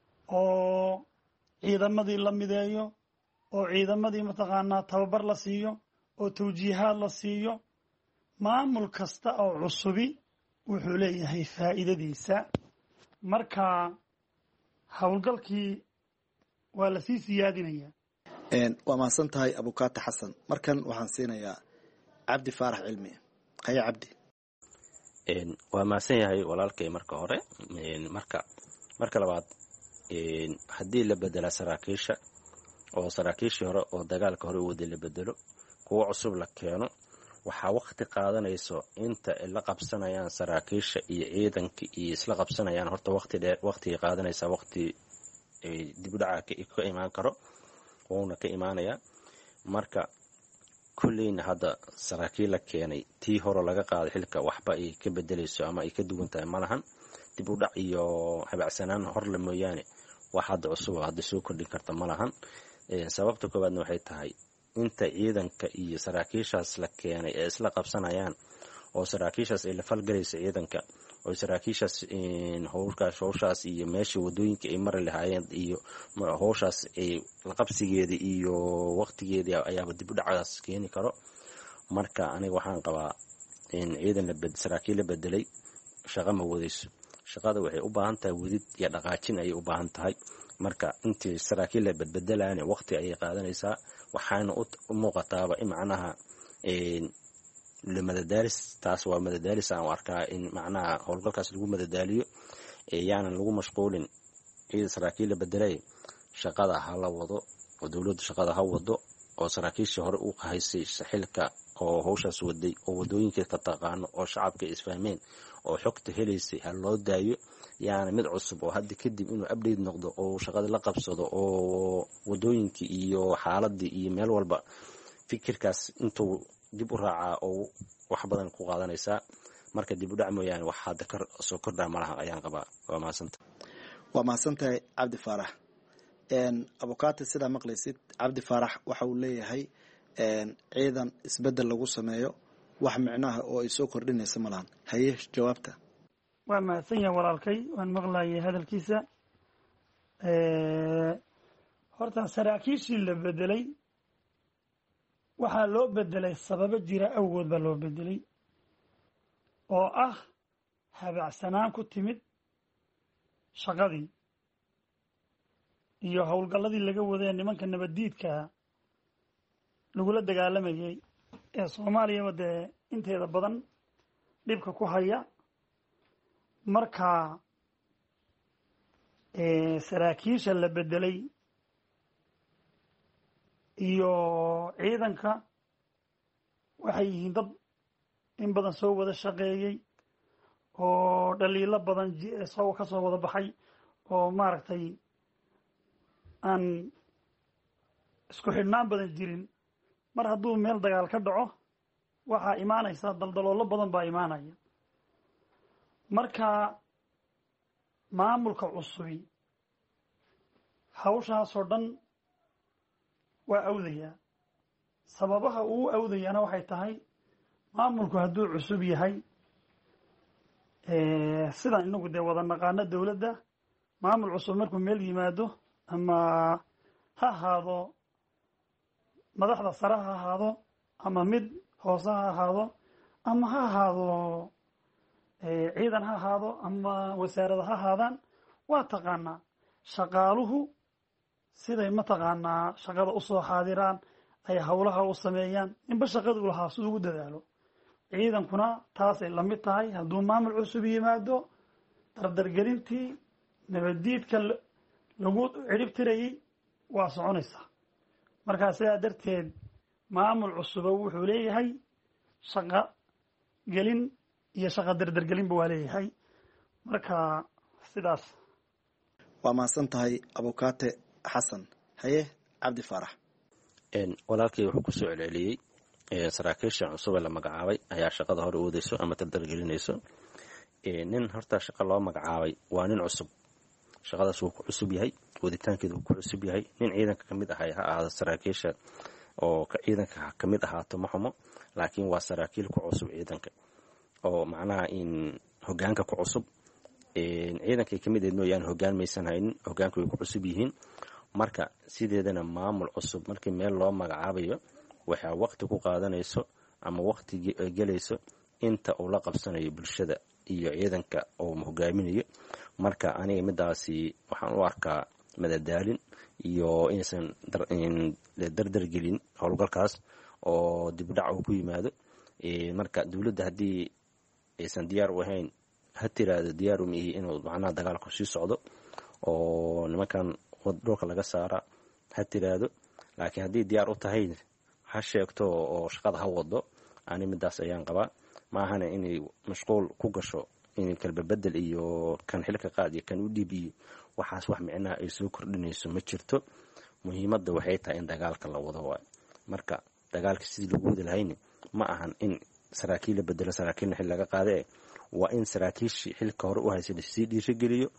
Speaker 16: oo ciidamadii la mideeyo oo ciidamadii mataqaanaa tababar la siiyo oo tawjiihaad la siiyo. maamul kasta oo cusubi wuxuu leeyahay faa'iidadiisa. marka howlgalkii waa la sii siyaadinayaa.
Speaker 15: waa mahadsan tahay abukaate xasan. markan waxaan siinayaa cabdi faarax cilmi. haya cabdi.
Speaker 17: waa mahadsan yahay walaalkay marka hore. marka marka labaad haddii la bedela saraakiisha oo saraakiishii hore oo dagaalka hore u waday la bedelo kuwo cusub la keeno waxaa waqti qaadanayso inta la qabsanayaan saraakiisha iyo ciidanka iyo isla qabsanayaan. horta waqti dheer waqtigay qaadanaysaa, waqti dibudhaca ka imaan karo wuuna ka imaanayaa. marka kulleyna hadda saraakiil la keenay tii hore laga qaaday xilka waxba ay ka bedelayso ama ay ka duwan tahay malahan. dib u dhac iyo habacsanaan horle mooyaane wax hadda cusub hadda soo kordhin karta malahan. sababta koowaadna waxay tahay inta ciidanka iyo saraakiishaas la keenay ee isla qabsanayaan oo saraakiishaas ay la falgalaysa ciidanka oo saraakiishaas howlkaas howshaas iyo meesha wadooyinka ay mari lahaayeen iyo howshaas ay la qabsigeeda iyo waqtigeeda ayaaba dib u dhacaas keeni karo. marka aniga waxaan qabaa in ciidan la bed saraakiil la bedelay shaqo ma wadayso. shaqada waxay u baahan tahay wadid iyo dhaqaajin ayay u baahan tahay. marka intii saraakiil la bedbedelaan waqti ayay qaadanaysaa. waxaana u muuqataaba in macnaha madadaalis taas waa madadaalis aan u arkaa in macnaha howlgalkaas lagu madadaaliyo yaanan lagu mashquulin. ciidan saraakiil la bedelay shaqada ha la wado oo dowladdu shaqada ha wado oo saraakiishii hore u haysay xilka oo howshaas waday oo wadooyinka ka taqaano oo shacabka isfahmeen oo xogta helaysay ha loo daayo. yaani mid cusub oo hadda kadib inuu update noqdo oo shaqada la qabsado oo wadooyinkii iyo xaaladii iyo meel walba fikirkaas intuu dib u raacaa oo wax badan ku qaadanaysaa. marka dib u dhac mooyaane wax hadda ka soo kordhaa malaha ayaan qabaa. waa mahadsantahay.
Speaker 15: waa mahadsantahay cabdi faarax. abukaate sidaa maqlaysid cabdi faarax waxa uu leeyahay ciidan isbedel lagu sameeyo wax micnaha oo ay soo kordhinaysa malahan. haye jawaabta.
Speaker 16: waa mahadsan yahay walaalkay, waan maqlayay hadalkiisa. horta saraakiishii la bedelay waxaa loo bedelay sababo jira awgood baa loo bedelay oo ah habacsanaan ku timid shaqadii iyo howlgalladii laga wadee nimanka nabaddiidkaa lagula dagaalamayay ee soomaaliyaba dee inteeda badan dhibka ku haya. marka saraakiisha la bedelay iyo ciidanka waxay yihiin dad in badan soo wada shaqeeyey oo dhaliilo badan soo ka soo wada baxay oo maaragtay aan isku xidhnaan badan jirin. mar hadduu meel dagaal ka dhaco waxaa imaanaysa daldaloolo badan baa imaanaya. marka maamulka cusubi hawshaasoo dhan waa awdayaa. sababaha uu awdayaana waxay tahay maamulku hadduu cusub yahay sidaan inagu dee wada naqaano dowladda maamul cusub markuu meel yimaado ama ha ahaado madaxda sare ha ahaado ama mid hoose ha ahaado ama ha ahaado ciidan ha ahaado ama wasaarada ha ahaadaan waa taqaanaa shaqaaluhu siday mataqaanaa shaqada usoo xaadiraan ay howlaha u sameeyaan inba shaqada u lahaa si ugu dadaalo. ciidankuna taasay la mid tahay. hadduu maamul cusub yimaado dardargelintii nabaddiidka lagu cirib tirayay waa soconaysaa. markaa sidaa darteed maamul cusuba wuxuu leeyahay shaqo gelin iyo shaqa dardargelinba waa leeyahay. marka sidaas.
Speaker 15: waa mahadsan tahay abukaate xasan. haye cabdi faarax.
Speaker 17: walaalkay wuxuu ku soo celceliyey saraakiisha cusub ee la magacaabay ayaa shaqada hore uwadayso ama dardargelinayso. nin horta shaqo loo magacaabay waa nin cusub, shaqadaas wuu ku cusub yahay. waditaankeedu uu ku cusub yahay. nin ciidanka ka mid ahay ha ahaado saraakiisha oo ciidanka ka mid ahaato ma xumo, laakiin waa saraakiil ku cusub ciidanka oo macnaha in hogaanka ku cusub. ciidankay ka mid ahayd mooyaane hogaan maysan haynin, hogaanku way ku cusub yihiin. marka sideedana maamul cusub markii meel loo magacaabayo waxaa waqti ku qaadanayso ama waqti gelayso inta uu la qabsanayo bulshada iyo ciidanka oo hogaaminayo. marka aniga midaasi waxaan u arkaa madadaalin iyo inaysan dardargelin howlgalkaas oo dibdhac uu ku yimaado. marka dowladda haddii aysan diyaar u ahayn ha tiraahdo diyaar uma ihi inuu macnaha dagaalku sii socdo oo nimankan dhulka laga saara ha tiraahdo. laakiin haddii diyaar u tahay ha sheegto oo shaqada ha wado. ani midaas ayaan qabaa, maahana inay mashquul ku gasho in kalbabedel iyo kan xilka qaad iyo kan u dhiib iyo waxaas wax micnaha ay soo kordhinayso ma jirto. muhiimadda waxay tahay in dagaalka la wado waayo. marka dagaalka sidii lagu wadi lahayni ma ahan in saraakiil la bedelo saraakiilna xil laga qaadee, waa in saraakiishii xilka hore u haysa lasii dhiirigeliyo,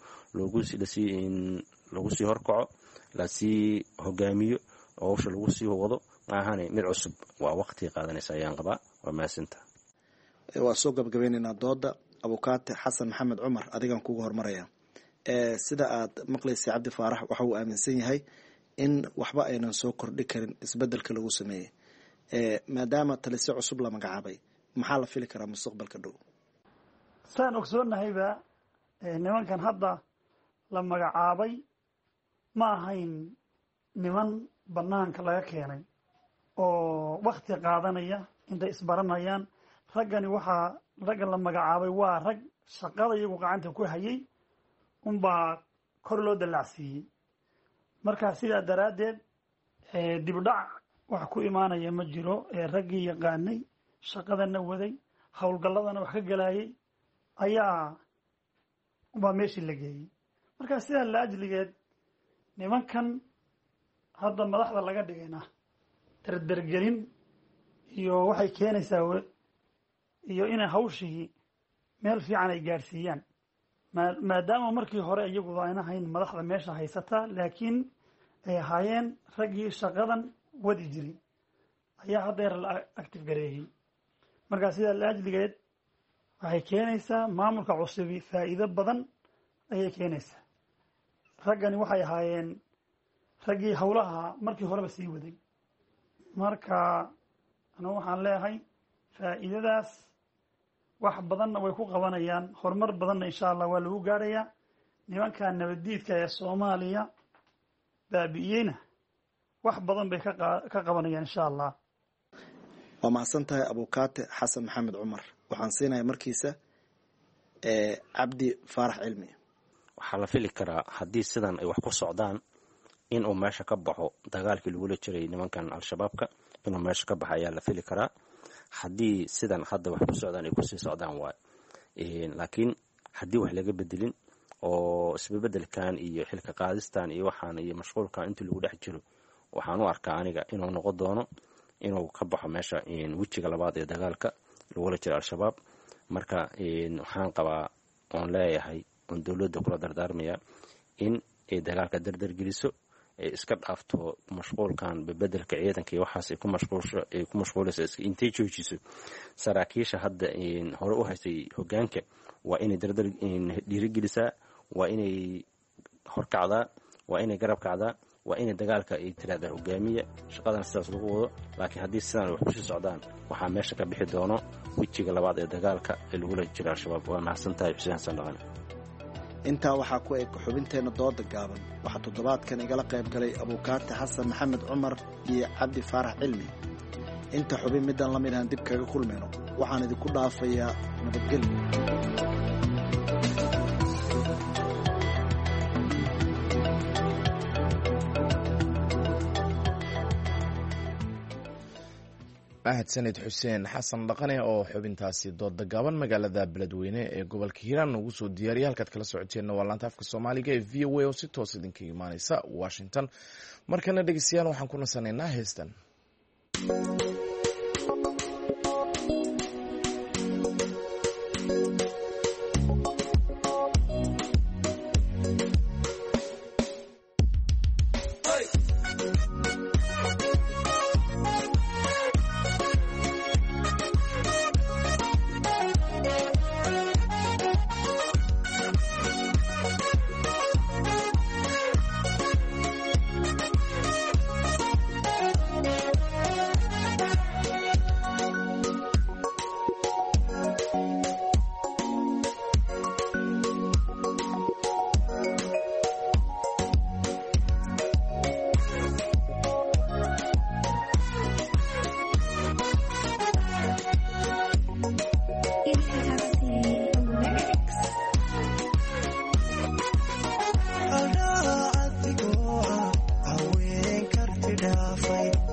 Speaker 17: lagu sii horkaco, lasii hogaamiyo oo hawsha lagu sii wado. maahane mid cusub waa waqti qaadanaysa ayaan qabaa. waa mahadsantaa.
Speaker 15: waa soo gabagabaynaynaa dooda. abukaate xasan maxamed cumar adigaan kugu hormaraya. sida aad maqlaysay cabdi faarax waxa uu aaminsan yahay in waxba aynan soo kordhi karin isbedelka lagu sameeyey. maadaama talisyo cusub la magacaabay, maxaa la fili karaa mustaqbalka dhow?
Speaker 16: saan ogsoonnahayba nimankan hadda la magacaabay ma ahayn niman banaanka laga keenay oo wakti qaadanaya intay isbaranayaan. raggani waxaa ragga la magacaabay waa rag shaqada iyagu gacanta ku hayay unbaa kor loo dallacsiiyey. marka sidaa daraaddeed dibdhac wax ku imaanaya ma jiro. raggii yaqaanay shaqadana waday howlgalladana wax ka galayay ayaa ubaa meeshii la geeyey. marka sidaa la ajligeed nimankan hadda madaxda laga dhigayna dardargelin iyo waxay keenaysaa iyo inay hawshii meel fiican ay gaadhsiiyaan, maadaama markii hore iyagu ayna hayn madaxda meesha haysata, laakiin ay ahaayeen raggii shaqadan wadi jiray ayaa haddeer la active gareeyey. markaa sidaa la ajligeed waxay keenaysaa maamulka cusubi faa'iido badan ayay keenaysaa. raggani waxay ahaayeen raggii howlaha markii horeba sii waday. marka anigu waxaan leeyahay faa'iidadaas wax badanna way ku qabanayaan, horumar badanna insha allah waa lagu gaadhayaa. nimanka nabaddiidka ee soomaaliya baabi'iyeyna wax badan bay ka qabanayaan insha allah.
Speaker 15: waa mahadsan tahay abukaate xasan maxamed cumar. waxaan siinaya markiisa cabdi faarax cilmi.
Speaker 17: waxaa la fili karaa haddii sidan ay wax ku socdaan inuu meesha ka baxo dagaalkii lagula jiray nimankan al-shabaabka, inuu meesha ka baxo ayaa la fili karaa haddii sidan hadda wax ku socdaan ay kusii socdaan waay. laakiin haddii wax laga bedelin oo isbebedelkan iyo xilka qaadistan iyo waxaan iyo mashquulkan intii lagu dhex jiro, waxaan u arkaa aniga inuu noqon doono inuu ka baxo meesha wejiga labaad ee dagaalka lagula jiro al-shabaab. marka waxaan qabaa oon leeyahay oon dowladda kula dardaarmaya in ay dagaalka dardargeliso, ay iska dhaafto mashquulkan bebedelka ciidanka iyo waxaas ay ku mashquulsho ay ku mashquulayso intay joojiso. saraakiisha hadda hore u haystay hogaanka waa inay dardar dhiirigelisaa, waa inay horkacdaa, waa inay garab kacdaa, waa inay dagaalka ay tiraahdaa hogaamiya shaqadan sidaas lagu wado. laakiin haddii sidaan wax kusii socdaan waxaa meesha ka bixi doono wejiga labaad ee dagaalka ee lagula jiro al-shabaab. waa mahadsan tahay xuseen xasan dhaqan.
Speaker 15: intaa waxaa ku eg xubinteenna dooda gaaban. waxaa toddobaadkan igala qayb galay abukaate xasan maxamed cumar iyo cabdi faarax cilmi. inta xubin midaan la mid ahaan dib kaga kulmayno waxaan idinku dhaafayaa nabadgelyo.
Speaker 1: mahadsanid xuseen xasan dhaqane oo xubintaasi dooda gaaban magaalada beledweyne ee gobolka hiiraan ugu soo diyaariyay. halkaad kala socoteenna waa laanta afka soomaaliga ee v o a oo si toos idinka imaaneysa washington. markana dhegeystayaal waxaan ku nasanaynaa heestan.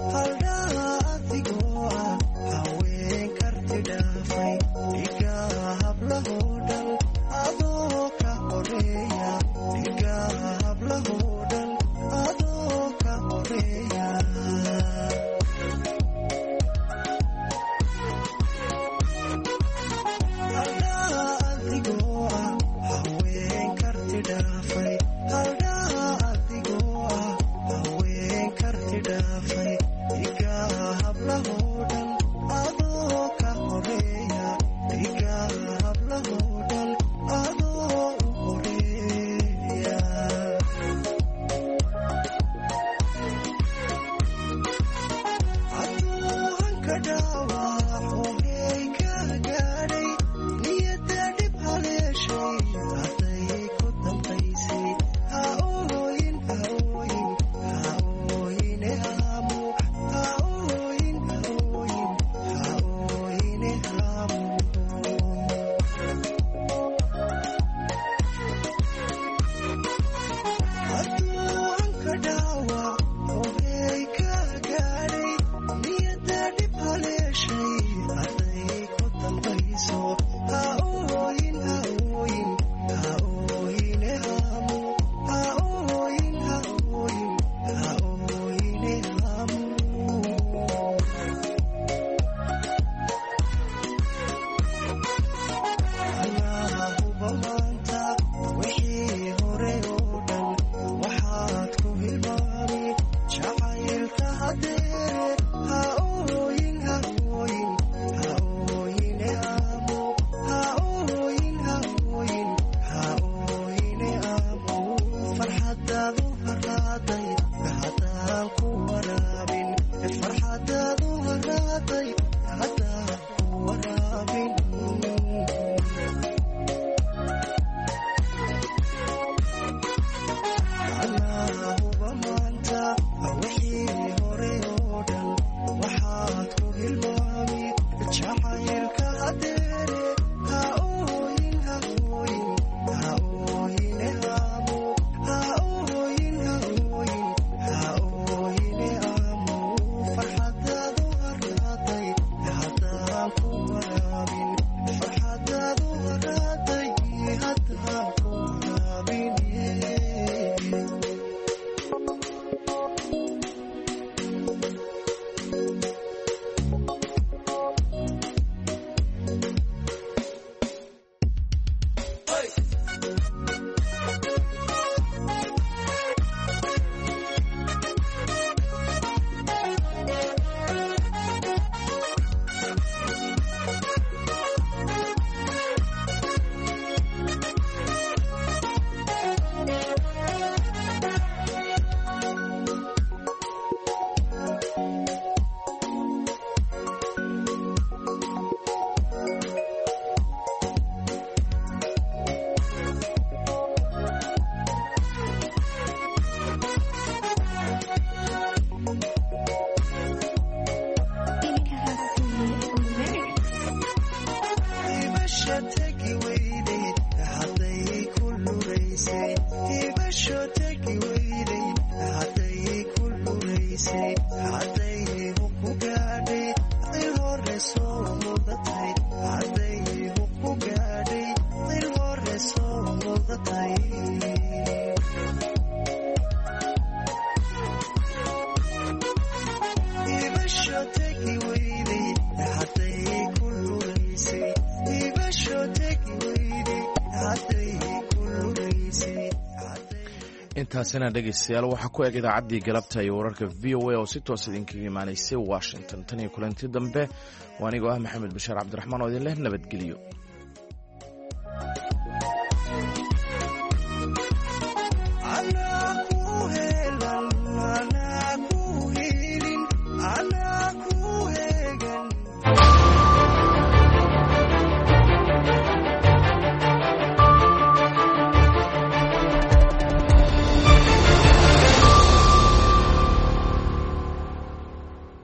Speaker 1: intaasina dhegeystayaal waxaa ku eg idaacaddii galabta iyo wararka v o a oo si toos idinkaga imaanaysay washington tan iyo kulanti dambe waa anigoo ah maxamed bashaar cabdiraxmaan oo idin leh nabadgelyo